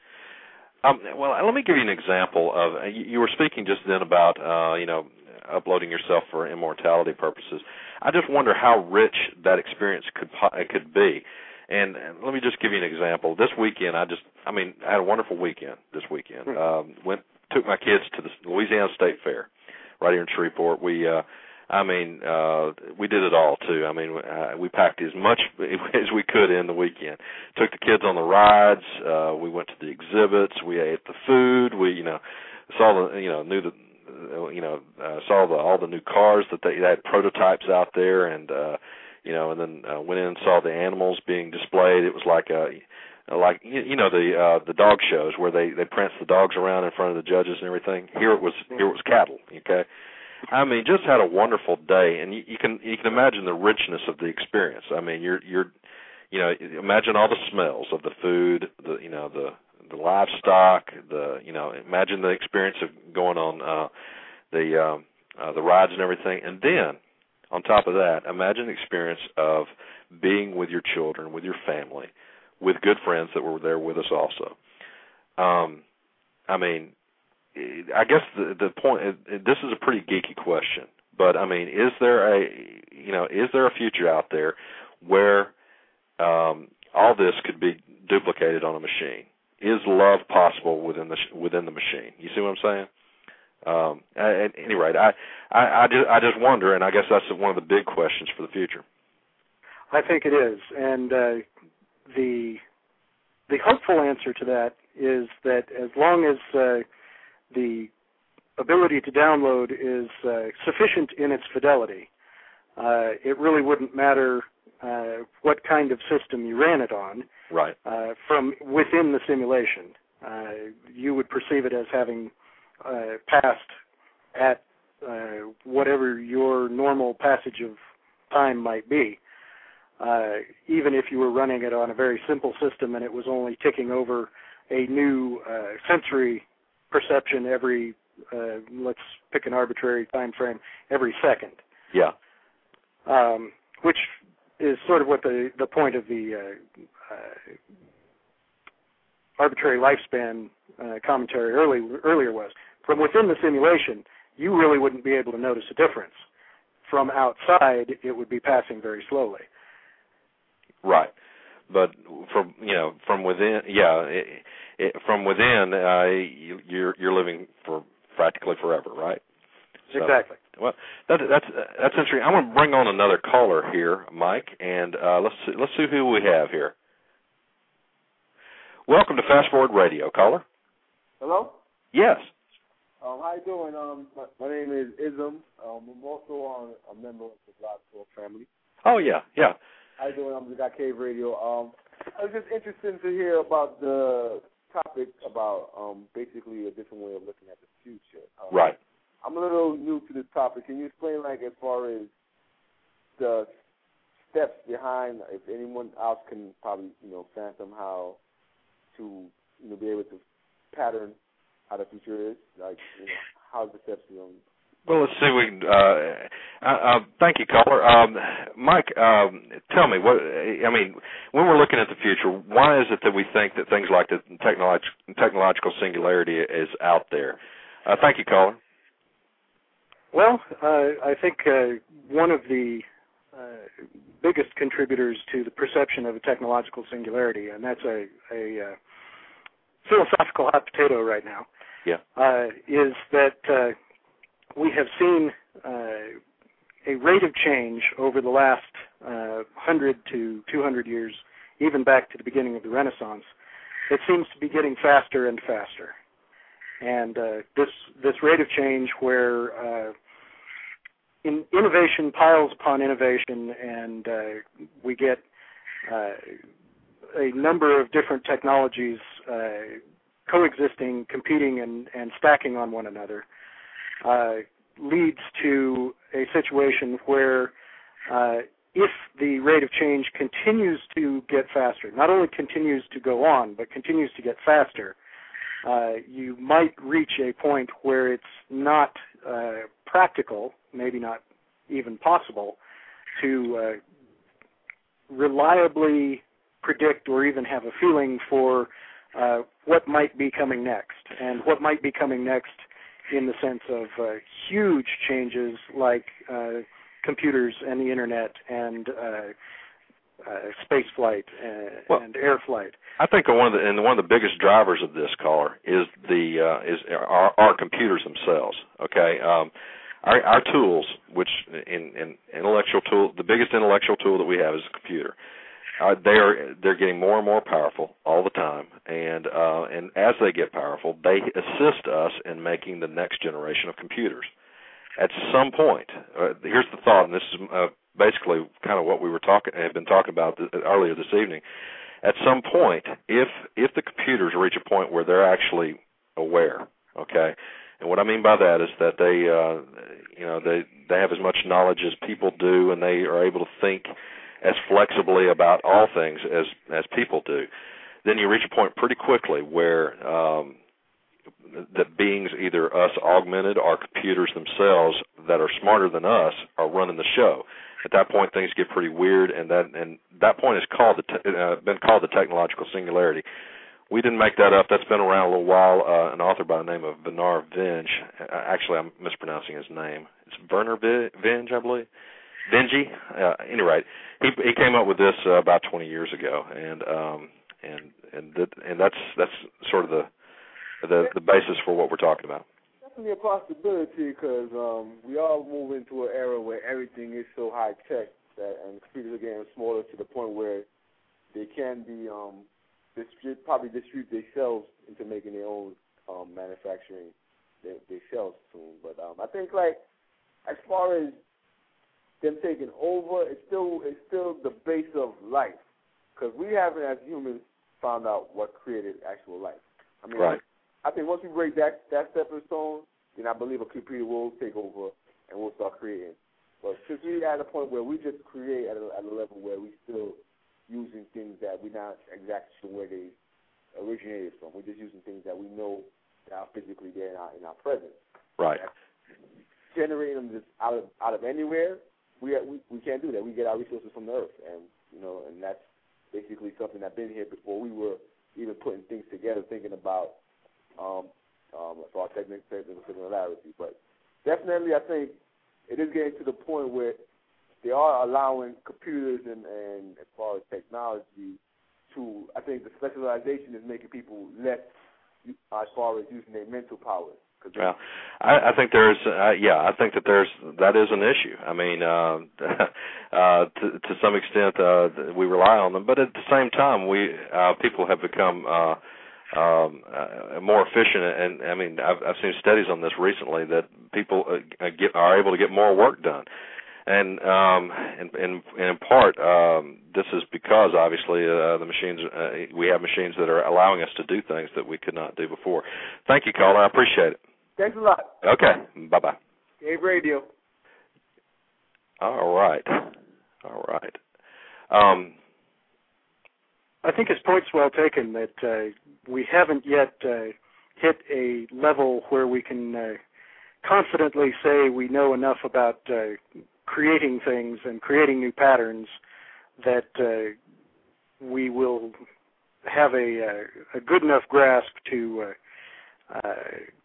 Um, well, let me give you an example of, you, you were speaking just then about, uh, you know, uploading yourself for immortality purposes. I just wonder how rich that experience could could be. And, and let me just give you an example. This weekend, I just, I mean, I had a wonderful weekend this weekend. Hmm. Um, went, took my kids to the Louisiana State Fair right here in Shreveport. We, uh, I mean, uh, we did it all, too. I mean, uh, we packed as much as we could in the weekend. Took the kids on the rides. Uh, we went to the exhibits. We ate the food. We, you know, saw the, you know, knew the, you know, uh, saw the, all the new cars that they, they had prototypes out there, and, uh, you know, and then uh, went in and saw the animals being displayed. It was like a, like you know the uh, the dog shows where they they prance the dogs around in front of the judges and everything. Here it was, here it was cattle. Okay. I mean, just had a wonderful day, and you, you can you can imagine the richness of the experience. I mean, you're you're, you know, imagine all the smells of the food, the you know the the livestock, the you know, imagine the experience of going on uh, the um, uh, the rides and everything, and then on top of that, imagine the experience of being with your children, with your family, with good friends that were there with us also. Um, I mean. I guess the the point, this is a pretty geeky question, but I mean, is there a, you know, is there a future out there where um, all this could be duplicated on a machine? Is love possible within the within the machine? You see what I'm saying? Um, at any rate, I, I, I, just, I just wonder, and I guess that's one of the big questions for the future. I think it is, and uh, the the hopeful answer to that is that as long as uh, the ability to download is uh, sufficient in its fidelity, uh, it really wouldn't matter uh, what kind of system you ran it on. Right. Uh, from within the simulation, uh, you would perceive it as having uh, passed at uh, whatever your normal passage of time might be. uh, even if you were running it on a very simple system and it was only ticking over a new uh, sensory perception every, uh, let's pick an arbitrary time frame, every second. Yeah. Um, which is sort of what the, the point of the uh, uh, arbitrary lifespan uh, commentary early, earlier was. From within the simulation, you really wouldn't be able to notice a difference. From outside, it would be passing very slowly. Right. But from you know from within, yeah, it, it, from within, uh, you, you're you're living for practically forever, right? So, exactly. Well, that, that's that's interesting. I'm going to bring on another caller here, Mike, and uh, let's see, let's see who we have here. Welcome to Fast Forward Radio, caller. Hello. Yes. Um, how you doing? Um, my, my name is Ism. Um, I'm also on, a member of the Blog Talk family. Oh yeah, yeah. How you doing? I'm the Got Cave Radio. Um, I was just interested to hear about the topic about um, basically a different way of looking at the future. Um, right. I'm a little new to this topic. Can you explain, like, as far as the steps behind, if anyone else can probably, you know, fathom how to, you know, be able to pattern how the future is, like, you know, how's the steps, you know? Well, let's see. We can, uh, uh, uh, thank you, caller. Um, Mike, um, tell me what. I mean, when we're looking at the future, why is it that we think that things like the technolog- technological singularity is out there? Uh, thank you, caller. Well, uh, I think uh, one of the uh, biggest contributors to the perception of a technological singularity, and that's a, a uh, philosophical hot potato right now, yeah, uh, is that uh, we have seen uh, a rate of change over the last uh, one hundred to two hundred years, even back to the beginning of the Renaissance. It seems to be getting faster and faster. And uh, this this rate of change where uh, in innovation piles upon innovation, and uh, we get uh, a number of different technologies uh, coexisting, competing, and, and stacking on one another, uh, leads to a situation where uh, if the rate of change continues to get faster, not only continues to go on, but continues to get faster, uh, you might reach a point where it's not uh, practical, maybe not even possible, to uh, reliably predict or even have a feeling for uh, what might be coming next, and what might be coming next in the sense of uh, huge changes like uh, computers and the internet and uh, uh, space flight and, well, and air flight. I think one of the and one of the biggest drivers of this, caller, is the uh, is our, our computers themselves. Okay, um, our, our tools, which in, in intellectual tool, the biggest intellectual tool that we have is a computer. Uh, they're they're getting more and more powerful all the time, and uh, and as they get powerful, they assist us in making the next generation of computers. At some point, uh, here's the thought, and this is uh, basically kind of what we were talking have been talking about th- earlier this evening. At some point, if if the computers reach a point where they're actually aware, okay, and what I mean by that is that they uh, you know they they have as much knowledge as people do, and they are able to think as flexibly about all things as as people do, then you reach a point pretty quickly where um, that beings, either us augmented or computers themselves that are smarter than us, are running the show. At that point, things get pretty weird, and that and that point is called the te- uh, been called the technological singularity. We didn't make that up. That's been around a little while. Uh, an author by the name of Bernard Vinge. Uh, actually, I'm mispronouncing his name. It's Werner Vinge, I believe. Vinge. Uh, anyway, he he came up with this uh, about twenty years ago, and um, and and that, and that's that's sort of the the the basis for what we're talking about. Definitely a possibility, because um, we all move into an era where everything is so high tech that, and computers are getting smaller to the point where they can be um, distribute, probably distribute themselves into making their own um, manufacturing themselves soon. But um, I think, like, as far as them taking over, it's still it's still the base of life, because we haven't, as humans, found out what created actual life. I mean, right. I think once we break that that stepping stone, then I believe a computer will take over and we'll start creating But since we're at a point where we just create at a, at a level where we still using things that we're not exactly sure where they originated from. We're just using things that we know that are physically there in our, in our presence. Right. Generating them just out of out of anywhere, we, we we can't do that. We get our resources from the earth, and you know, and that's basically something that's been here before we were even putting things together, thinking about um, um, our technical similarity. But definitely, I think it is getting to the point where they are allowing computers and, and as far as technology to, I think the specialization is making people less as far as using their mental powers. Yeah, I, I think there's, uh, yeah, I think that there's, that is an issue. I mean, uh, uh, to, to some extent, uh, we rely on them, but at the same time, we, uh, people have become, uh, um, uh, more efficient, and I mean, I've, I've seen studies on this recently that people uh, get, are able to get more work done. And um, in, in, in part, um, this is because obviously uh, the machines, uh, we have machines that are allowing us to do things that we could not do before. Thank you, caller. I appreciate it. Thanks a lot. Okay. Bye bye. Gabe Radio. All right. All right. Um, I think his point's well taken that uh, we haven't yet uh, hit a level where we can uh, confidently say we know enough about uh, creating things and creating new patterns that uh, we will have a, uh, a good enough grasp to uh, uh,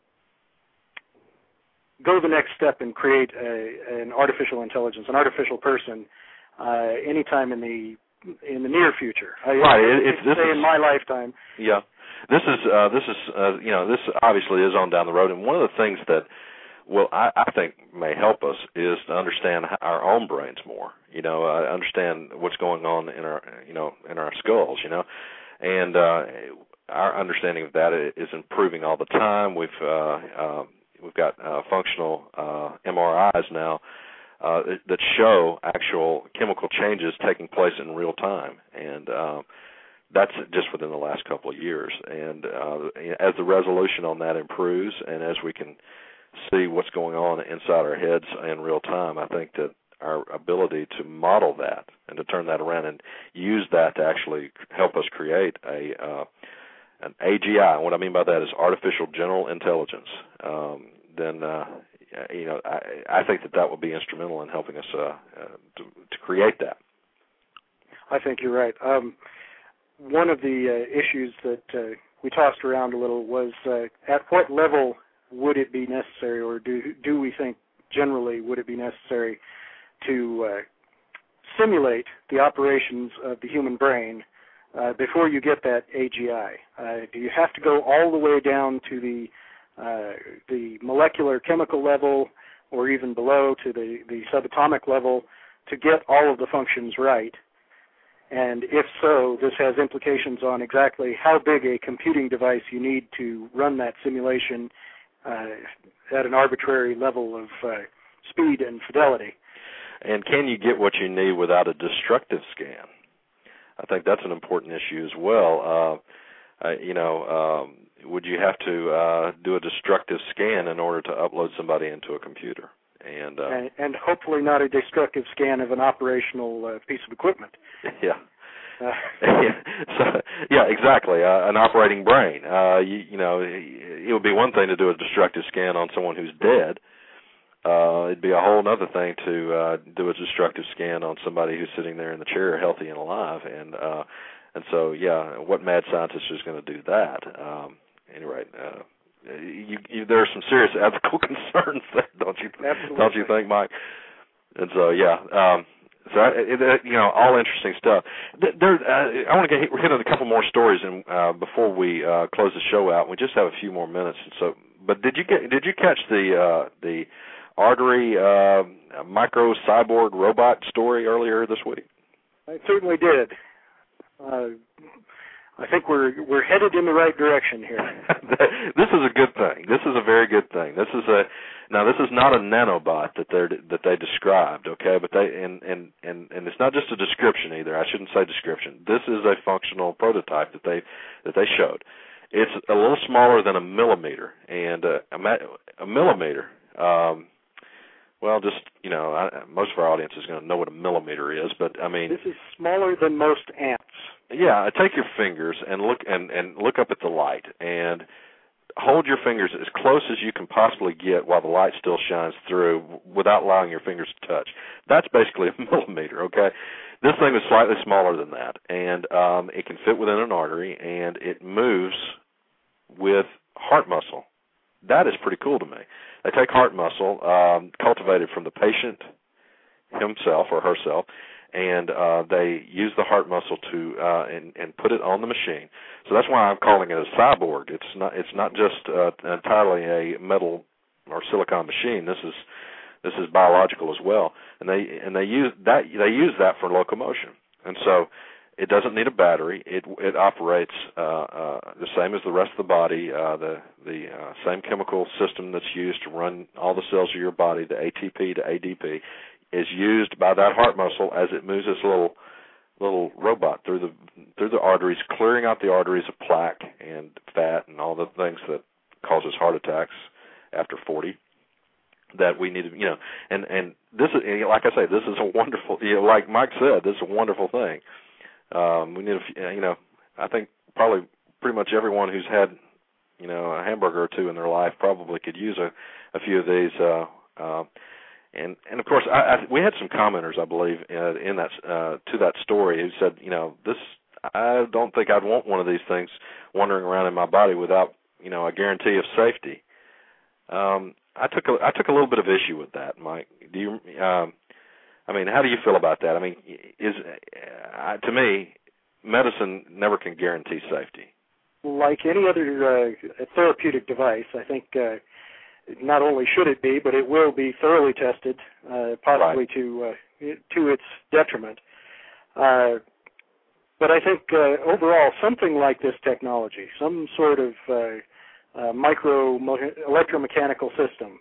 go the next step and create a, an artificial intelligence, an artificial person, uh, anytime in the in the near future. I, right. I, it, it's this say is, in my lifetime. Yeah. This is uh, this is uh, you know, this obviously is on down the road, and one of the things that well, I, I think may help us is to understand our own brains more. You know, uh, understand what's going on in our, you know, in our skulls. You know, and uh, our understanding of that is improving all the time. We've uh, uh, we've got uh, functional uh, M R Is now uh, that show actual chemical changes taking place in real time, and uh, that's just within the last couple of years. And uh, as the resolution on that improves, and as we can see what's going on inside our heads in real time, I think that our ability to model that and to turn that around and use that to actually help us create a uh, an A G I. And what I mean by that is artificial general intelligence. Um, then uh, you know, I, I think that that will be instrumental in helping us uh, uh, to, to create that. I think you're right. Um, one of the uh, issues that uh, we tossed around a little was uh, at what level would it be necessary, or do do we think generally would it be necessary to uh, simulate the operations of the human brain uh, before you get that A G I? Uh, do you have to go all the way down to the uh, the molecular chemical level, or even below to the, the subatomic level, to get all of the functions right? And if so, this has implications on exactly how big a computing device you need to run that simulation uh, at an arbitrary level of uh, speed and fidelity. And can you get what you need without a destructive scan? I think that's an important issue as well. Uh, uh, you know, um, would you have to uh, do a destructive scan in order to upload somebody into a computer? And, uh, and, and hopefully not a destructive scan of an operational uh, piece of equipment. Yeah. Uh, yeah, so, yeah, exactly. Uh, an operating brain. Uh, you, you know, it would be one thing to do a destructive scan on someone who's dead. Uh, it'd be a whole other thing to uh, do a destructive scan on somebody who's sitting there in the chair, healthy and alive. And uh, and so, yeah, what mad scientist is going to do that? Um, anyway, uh, you, you, there are some serious ethical concerns there, don't you? Absolutely. Don't you think, Mike? And so, yeah. Um, So, it, it, you know, all interesting stuff. There, uh, I want to get hit on a couple more stories, and uh, before we uh, close the show out, we just have a few more minutes. So, but did you get? Did you catch the uh, the artery uh, micro cyborg robot story earlier this week? I certainly did. Uh, I think we're we're headed in the right direction here. This is a good thing. This is a very good thing. This is a now. This is not a nanobot that they that they described. Okay, but they and, and and and it's not just a description either. I shouldn't say description. This is a functional prototype that they that they showed. It's a little smaller than a millimeter, and uh, a, a millimeter. Um, well, just, you know, I, most of our audience is going to know what a millimeter is, but I mean, this is smaller than most ants. Yeah, take your fingers and look and, and look up at the light and hold your fingers as close as you can possibly get while the light still shines through without allowing your fingers to touch. That's basically a millimeter, okay? This thing is slightly smaller than that, and um, it can fit within an artery, and it moves with heart muscle. That is pretty cool to me. They take heart muscle um, cultivated from the patient himself or herself, and uh, they use the heart muscle to uh, and, and put it on the machine. So that's why I'm calling it a cyborg. It's not it's not just uh, entirely a metal or silicon machine. This is this is biological as well, and they and they use that they use that for locomotion. And so it doesn't need a battery. It it operates uh, uh, the same as the rest of the body. Uh, the the uh, same chemical system that's used to run all the cells of your body, the A T P to A D P, is used by that heart muscle as it moves this little little robot through the through the arteries, clearing out the arteries of plaque and fat and all the things that causes heart attacks after forty. That we need to, you know, and and this is, like I say, this is a wonderful, you know, like Mike said, this is a wonderful thing. Um, we need, a, you know, I think probably pretty much everyone who's had, you know, a hamburger or two in their life probably could use a, a few of these. Uh, uh, And and of course, I, I, we had some commenters, I believe, uh, in that uh, to that story who said, you know, this I don't think I'd want one of these things wandering around in my body without, you know, a guarantee of safety. Um, I took a, I took a little bit of issue with that, Mike. Do you? Um, I mean, how do you feel about that? I mean, is uh, to me, medicine never can guarantee safety. Like any other uh, therapeutic device, I think. Uh, Not only should it be, but it will be thoroughly tested, uh, possibly right. to uh, to its detriment. Uh, but I think uh, overall, something like this technology, some sort of uh, uh, micro electromechanical system,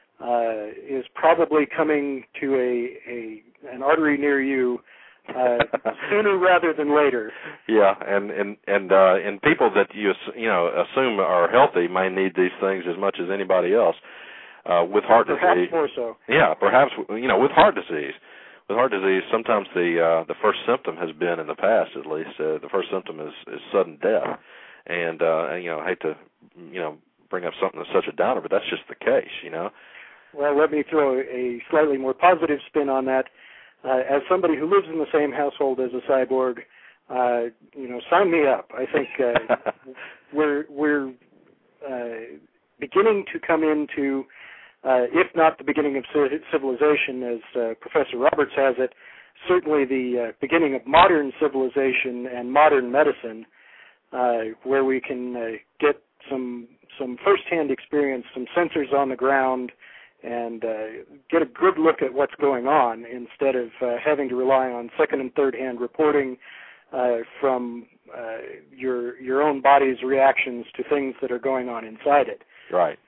uh, is probably coming to a, a an artery near you uh, sooner rather than later. Yeah, and and and uh, and people that you you know assume are healthy may need these things as much as anybody else. Uh, with heart perhaps disease, more so. Yeah, perhaps you know with heart disease. With heart disease, sometimes the uh, the first symptom has been in the past, at least uh, the first symptom is, is sudden death. And, uh, and you know, I hate to you know bring up something that's such a downer, but that's just the case, you know. Well, let me throw a slightly more positive spin on that. Uh, as somebody who lives in the same household as a cyborg, uh, you know, sign me up. I think uh, we're we're uh, beginning to come into, uh, if not the beginning of civilization, as uh, Professor Roberts has it, certainly the uh, beginning of modern civilization and modern medicine, uh, where we can uh, get some some firsthand experience, some sensors on the ground, and uh, get a good look at what's going on instead of uh, having to rely on second and third hand reporting uh, from uh, your your own body's reactions to things that are going on inside it. Right.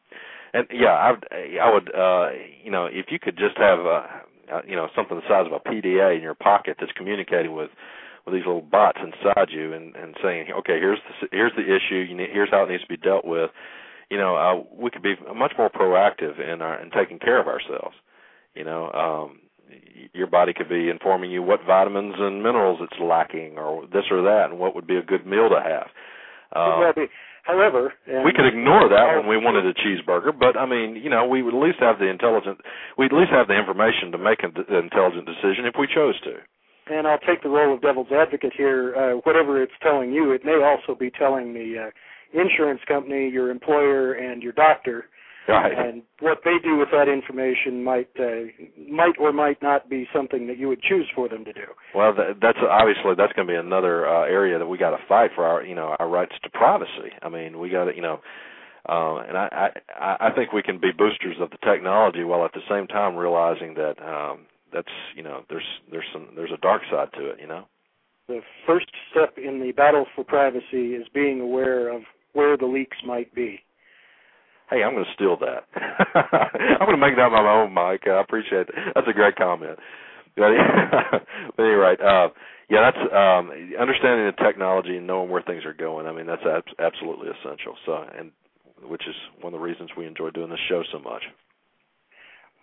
And yeah, I would, I would uh, you know, if you could just have, uh, you know, something the size of a P D A in your pocket that's communicating with, with these little bots inside you and, and saying, okay, here's the, here's the issue, you need, here's how it needs to be dealt with. You know, uh, we could be much more proactive in our in taking care of ourselves. You know, um, your body could be informing you what vitamins and minerals it's lacking, or this or that, and what would be a good meal to have. Uh, However, we could ignore that when we wanted a cheeseburger, but I mean, you know, we would at least have the intelligent, we'd at least have the information to make an intelligent decision if we chose to. And I'll take the role of devil's advocate here. Uh, whatever it's telling you, it may also be telling the uh, insurance company, your employer, and your doctor. Right. And what they do with that information might uh, might or might not be something that you would choose for them to do. Well, that, that's obviously that's going to be another uh, area that we got to fight for our you know our rights to privacy. I mean, we got to you know, uh, and I, I I think we can be boosters of the technology while at the same time realizing that um, that's you know there's there's some there's a dark side to it. You know. The first step in the battle for privacy is being aware of where the leaks might be. Hey, I'm going to steal that. I'm going to make that my own, Mike. I appreciate it. That's a great comment. But, but anyway, uh, yeah, that's um, understanding the technology and knowing where things are going. I mean, that's ab- absolutely essential. So, and which is one of the reasons we enjoy doing this show so much.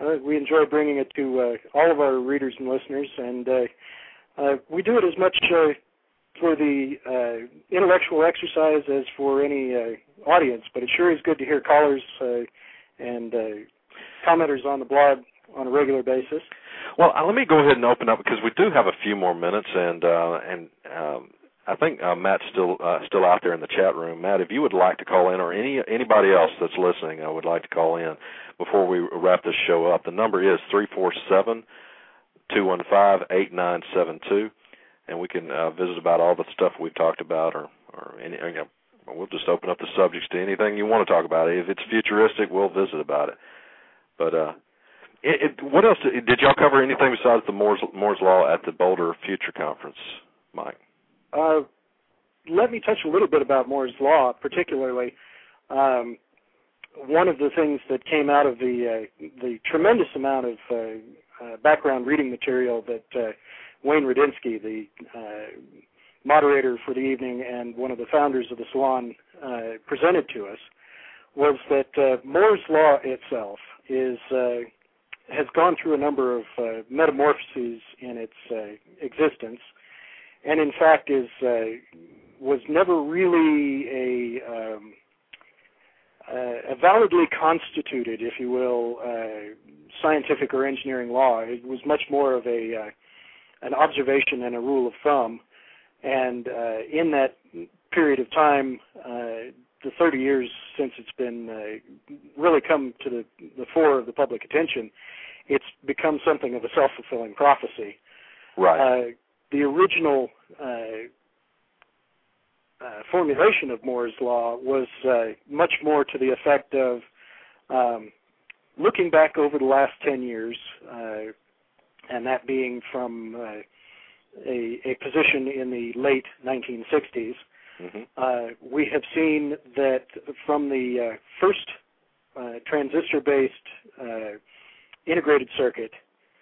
uh, we enjoy bringing it to uh, all of our readers and listeners, and uh, uh, we do it as much uh, for the uh, intellectual exercise as for any uh, audience, but it sure is good to hear callers uh, and uh, commenters on the blog on a regular basis. Well, uh, let me go ahead and open up, because we do have a few more minutes, and uh, and um, I think uh, Matt's still uh, still out there in the chat room. Matt, if you would like to call in, or any anybody else that's listening, I would like to call in before we wrap this show up. The number is three four seven, two one five, eight nine seven two, and we can uh, visit about all the stuff we've talked about, or or any. You know, we'll just open up the subjects to anything you want to talk about. If it's futuristic, we'll visit about it. But uh, it, it, what else did, did y'all cover? Anything besides the Moore's, Moore's Law at the Boulder Future Conference, Mike? Uh, let me touch a little bit about Moore's Law, particularly. Um, one of the things that came out of the uh, the tremendous amount of uh, uh, background reading material that uh, Wayne Rudinsky, the uh, moderator for the evening and one of the founders of the salon, uh, presented to us, was that uh, Moore's Law itself is uh, has gone through a number of uh, metamorphoses in its uh, existence, and in fact is uh, was never really a, um, uh, a validly constituted, if you will, uh, scientific or engineering law. It was much more of a uh, an observation and a rule of thumb, and uh, in that period of time, uh, the thirty years since it's been uh, really come to the, the fore of the public attention, it's become something of a self-fulfilling prophecy. Right. Uh, the original uh, uh, formulation of Moore's Law was uh, much more to the effect of um, looking back over the last ten years, uh, and that being from uh, a, a position in the late nineteen sixties, mm-hmm. uh, we have seen that from the uh, first uh, transistor-based uh, integrated circuit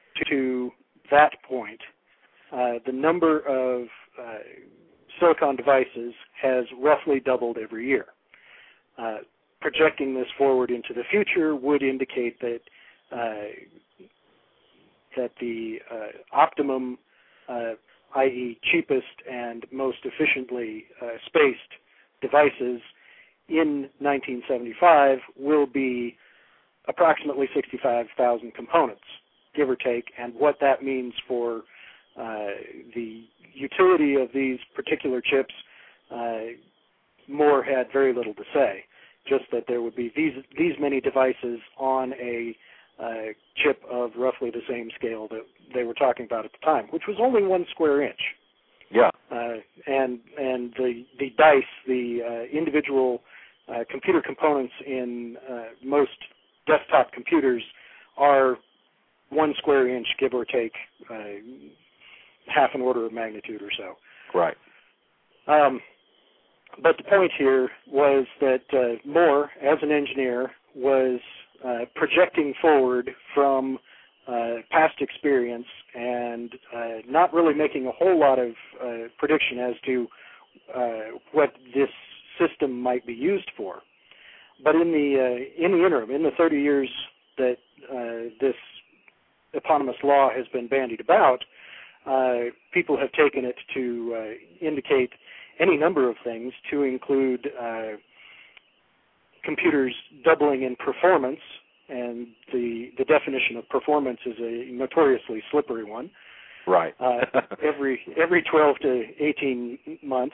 to that point, uh, the number of uh, silicon devices has roughly doubled every year. Uh, projecting this forward into the future would indicate that uh, that the uh, optimum, uh, that is cheapest and most efficiently uh, spaced devices in nineteen seventy-five will be approximately sixty-five thousand components, give or take, and what that means for uh, the utility of these particular chips, uh, Moore had very little to say, just that there would be these these many devices on a uh, chip of roughly the same scale that they were talking about at the time, which was only one square inch. Yeah. Uh, and and the the dice, the uh, individual uh, computer components in uh, most desktop computers are one square inch, give or take, uh, half an order of magnitude or so. Right. Um, but the point here was that uh, Moore, as an engineer, was uh, projecting forward from uh, past experience and uh, not really making a whole lot of uh, prediction as to uh, what this system might be used for. But in the uh, in the interim, in the thirty years that uh, this eponymous law has been bandied about, uh, people have taken it to uh, indicate any number of things, to include uh, computers doubling in performance, and the the definition of performance is a notoriously slippery one. Right. uh, every every twelve to eighteen months.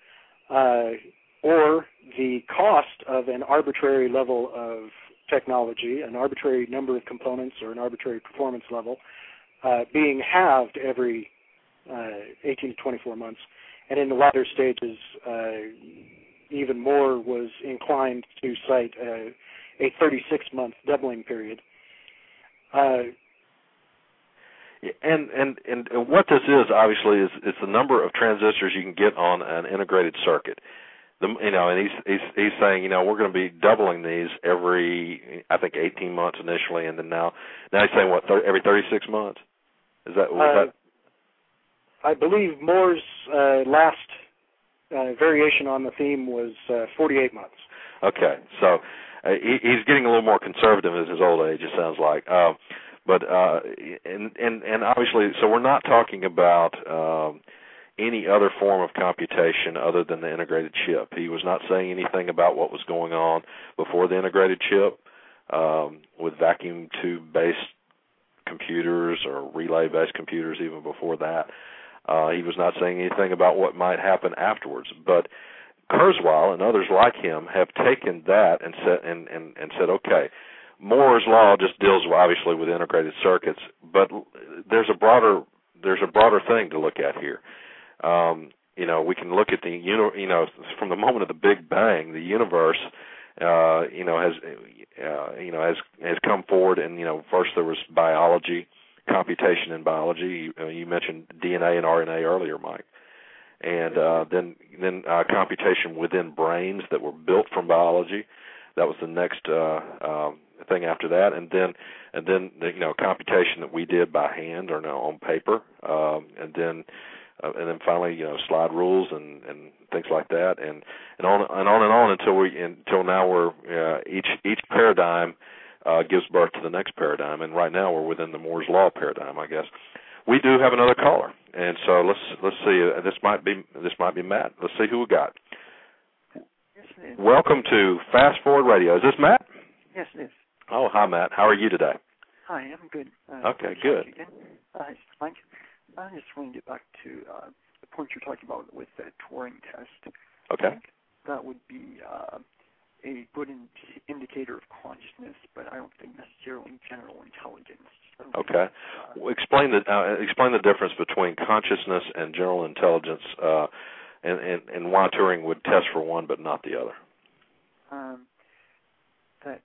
Uh, or the cost of an arbitrary level of technology, an arbitrary number of components or an arbitrary performance level, uh, being halved every uh, eighteen to twenty-four months. And in the latter stages, uh, even more was inclined to cite uh, a thirty-six month doubling period. Uh, and, and and what this is, obviously, is, is the number of transistors you can get on an integrated circuit. The, you know, and he's, he's he's saying, you know, we're going to be doubling these every, I think, eighteen months initially, and then now, now he's saying what, thirty, every thirty-six months? Is that? Was uh, that? I believe Moore's uh, last uh, variation on the theme was uh, forty-eight months. Okay, so he, he's getting a little more conservative at his old age, it sounds like. Uh, but uh, and and and obviously, so we're not talking about um, any other form of computation other than the integrated chip. He was not saying anything about what was going on before the integrated chip um, with vacuum tube-based computers or relay-based computers even before that. Uh, he was not saying anything about what might happen afterwards. But Kurzweil and others like him have taken that and said, and, and, and said, okay, Moore's law just deals obviously with integrated circuits, but there's a broader there's a broader thing to look at here. Um, you know, we can look at the you know from the moment of the Big Bang, the universe uh, you know has uh, you know has has come forward, and you know first there was biology, computation in biology. You, uh, you mentioned D N A and R N A earlier, Mike, and uh, then then uh, computation within brains that were built from biology. That was the next uh, um, thing after that, and then and then the, you know computation that we did by hand or no, on paper, um, and then uh, and then finally you know slide rules and, and things like that, and and on and on and on until we until now we're uh, each each paradigm uh, gives birth to the next paradigm, and right now we're within the Moore's law paradigm, I guess. We do have another caller, and so let's let's see. Uh, this might be this might be Matt. Let's see who we got. Welcome to Fast Forward Radio. Is this Matt? Yes, it is. Oh, hi, Matt. How are you today? Hi, I'm good. Uh, okay, good. Hi, Mike. I just want to get back to uh, the point you're talking about with the Turing test. Okay. I think that would be uh, a good in- indicator of consciousness, but I don't think necessarily general intelligence. Okay. Uh, well, explain the uh, explain the difference between consciousness and general intelligence. Uh, And, and, and why Turing would test for one but not the other? Um, that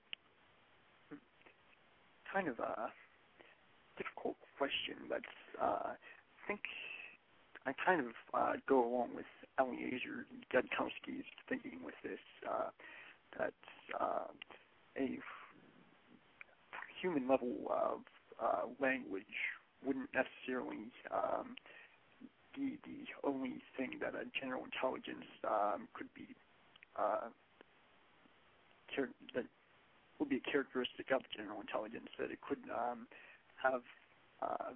kind of a difficult question, but uh, I think I kind of uh, go along with Eliezer Yudkowsky's thinking with this, uh, that uh, a human level of uh, language wouldn't necessarily um, be the only thing that a general intelligence um, could be uh, char- that would be a characteristic of general intelligence, that it could um, have uh,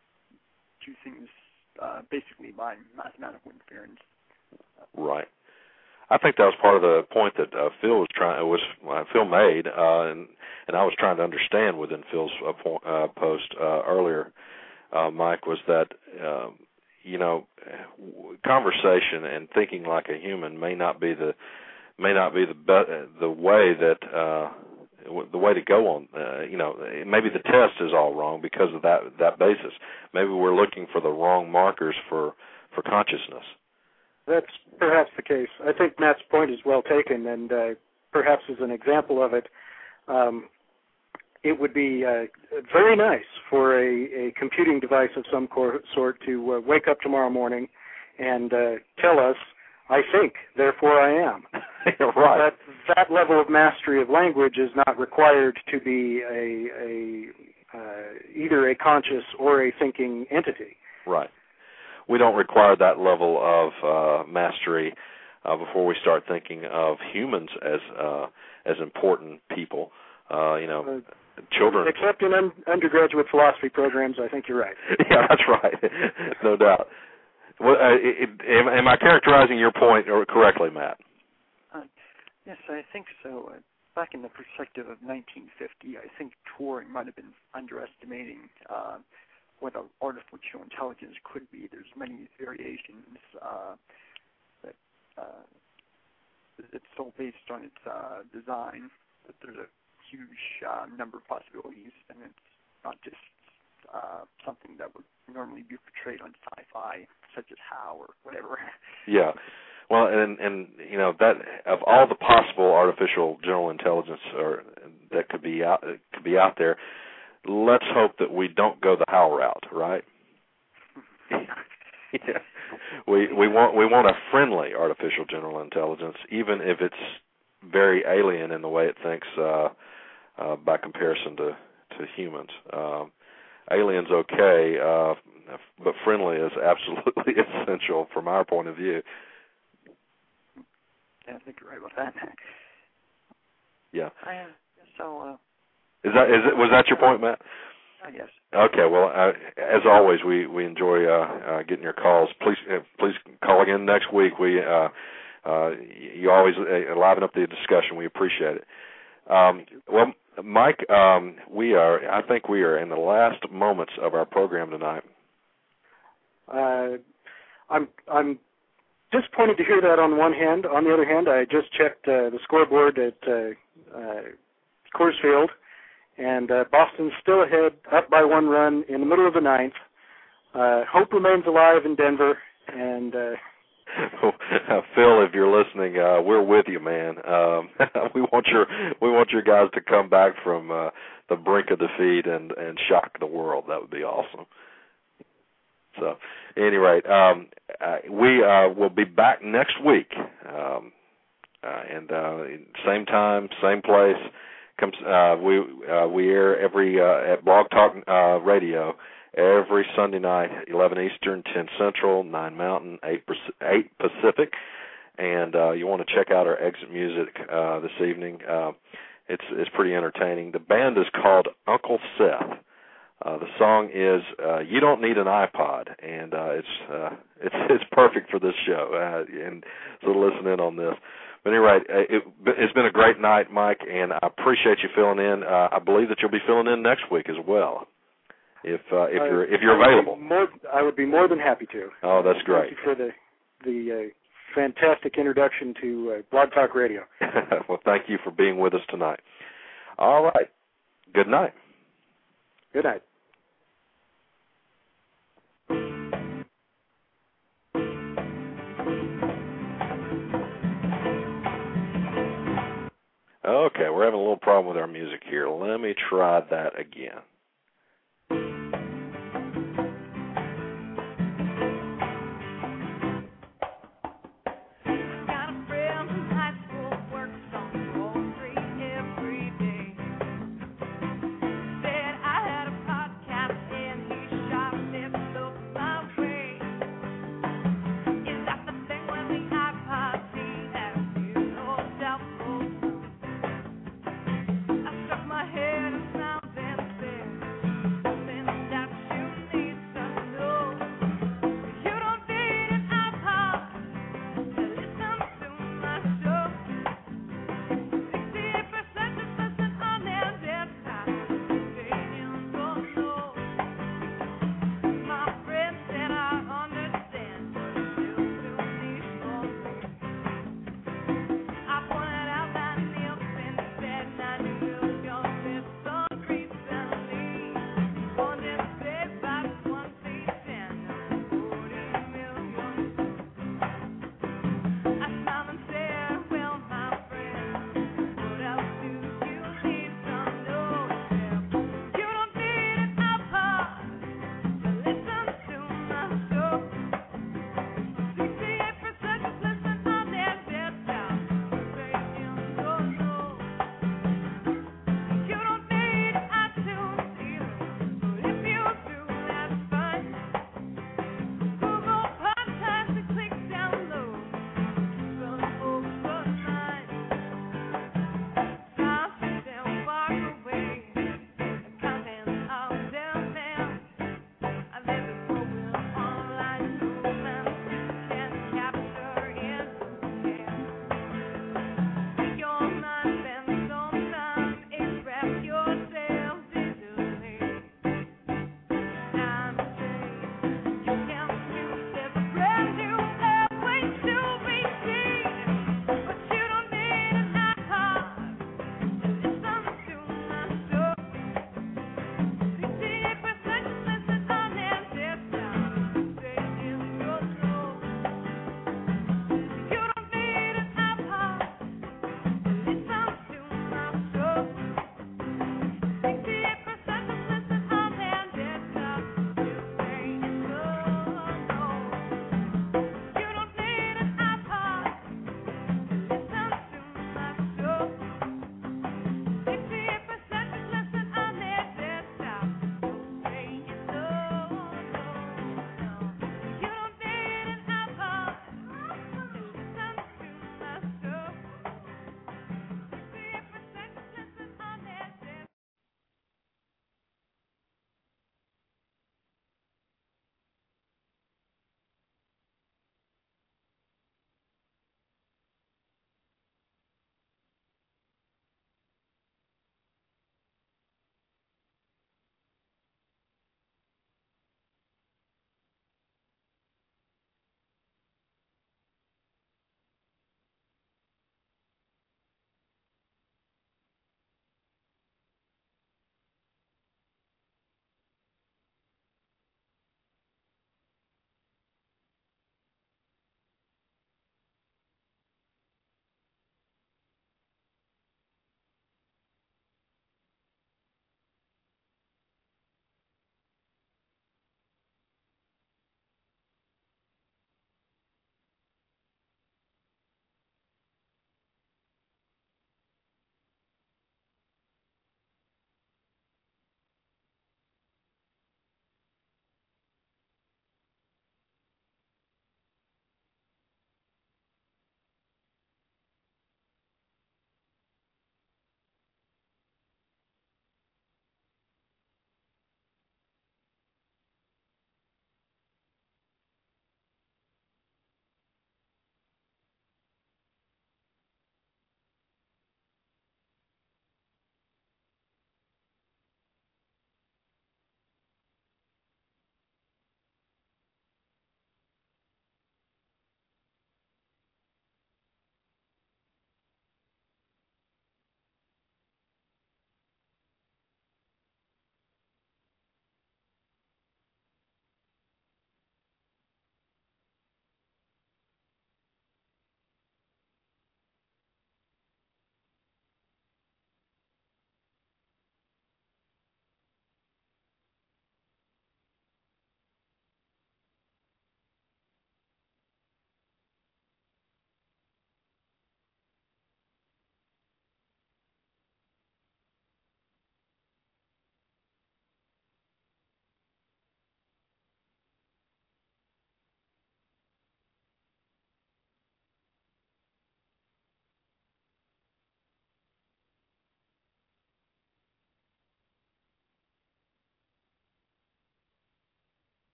do things uh, basically by mathematical inference. Right. I think that was part of the point that uh, Phil was trying was uh, Phil made, uh, and and I was trying to understand within Phil's uh, po- uh, post uh, earlier, uh, Mike, was that. Um, You know, conversation and thinking like a human may not be the may not be the be- the way that uh, the way to go on. Uh, you know, maybe the test is all wrong because of that that basis. Maybe we're looking for the wrong markers for, for consciousness. That's perhaps the case. I think Matt's point is well taken, and uh, perhaps as an example of it, um, it would be uh, very nice for a, a computing device of some cor- sort to uh, wake up tomorrow morning and uh, tell us, I think, therefore I am. Right. That, that level of mastery of language is not required to be a, a uh, either a conscious or a thinking entity. Right. We don't require that level of uh, mastery uh, before we start thinking of humans as uh, as important people. Uh, you know. Uh, Children. Except in un- undergraduate philosophy programs, I think you're right. Yeah, that's right. No doubt. Well, uh, it, it, am, am I characterizing your point correctly, Matt? Uh, yes, I think so. Uh, back in the perspective of nineteen fifty, I think Turing might have been underestimating uh, what artificial intelligence could be. There's many variations uh, that uh, it's all based on its uh, design. That there's a huge uh, number of possibilities, and it's not just uh, something that would normally be portrayed on sci-fi, such as HAL or whatever. Yeah, well, and and you know that of all the possible artificial general intelligence or that could be out could be out there, let's hope that we don't go the HAL route, right? Yeah. We we want we want a friendly artificial general intelligence, even if it's very alien in the way it thinks. Uh, Uh, by comparison to, to humans. Um, aliens okay, uh, but friendly is absolutely essential from our point of view. Yeah, I think you're right about that. Yeah. I am. So. Uh, is that is it? Was that your point, Matt? Uh, yes. Okay. Well, uh, as always, we we enjoy uh, uh, getting your calls. Please uh, please call again next week. We uh, uh, you always uh, liven up the discussion. We appreciate it. Um, well, Mike, um, we are. I think we are in the last moments of our program tonight. Uh, I'm I'm disappointed to hear that on one hand. On the other hand, I just checked uh, the scoreboard at uh, uh, Coors Field, and uh, Boston's still ahead, up by one run in the middle of the ninth. Uh, hope remains alive in Denver, and uh, Phil, if you're listening, uh, we're with you, man. Um, we want your we want your guys to come back from uh, the brink of defeat and, and shock the world. That would be awesome. So, at any rate, um, uh, we uh, will be back next week, um, uh, and uh, same time, same place. Comes uh, we uh, we air every uh, at Blog Talk uh, Radio every Sunday night, eleven Eastern, ten Central, nine Mountain, eight Pacific, and uh, you want to check out our exit music uh, this evening. Uh, it's it's pretty entertaining. The band is called Uncle Seth. Uh, the song is uh, "You Don't Need an iPod," and uh, it's uh, it's it's perfect for this show. Uh, and so listen in on this. But anyway, it, it's been a great night, Mike, and I appreciate you filling in. Uh, I believe that you'll be filling in next week as well, if uh, if you're if you're available. More, I would be more than happy to. Oh, that's great. Thank you for the the uh, fantastic introduction to uh, Blog Talk Radio. Well, thank you for being with us tonight. All right. Good night. Good night. Okay, we're having a little problem with our music here. Let me try that again.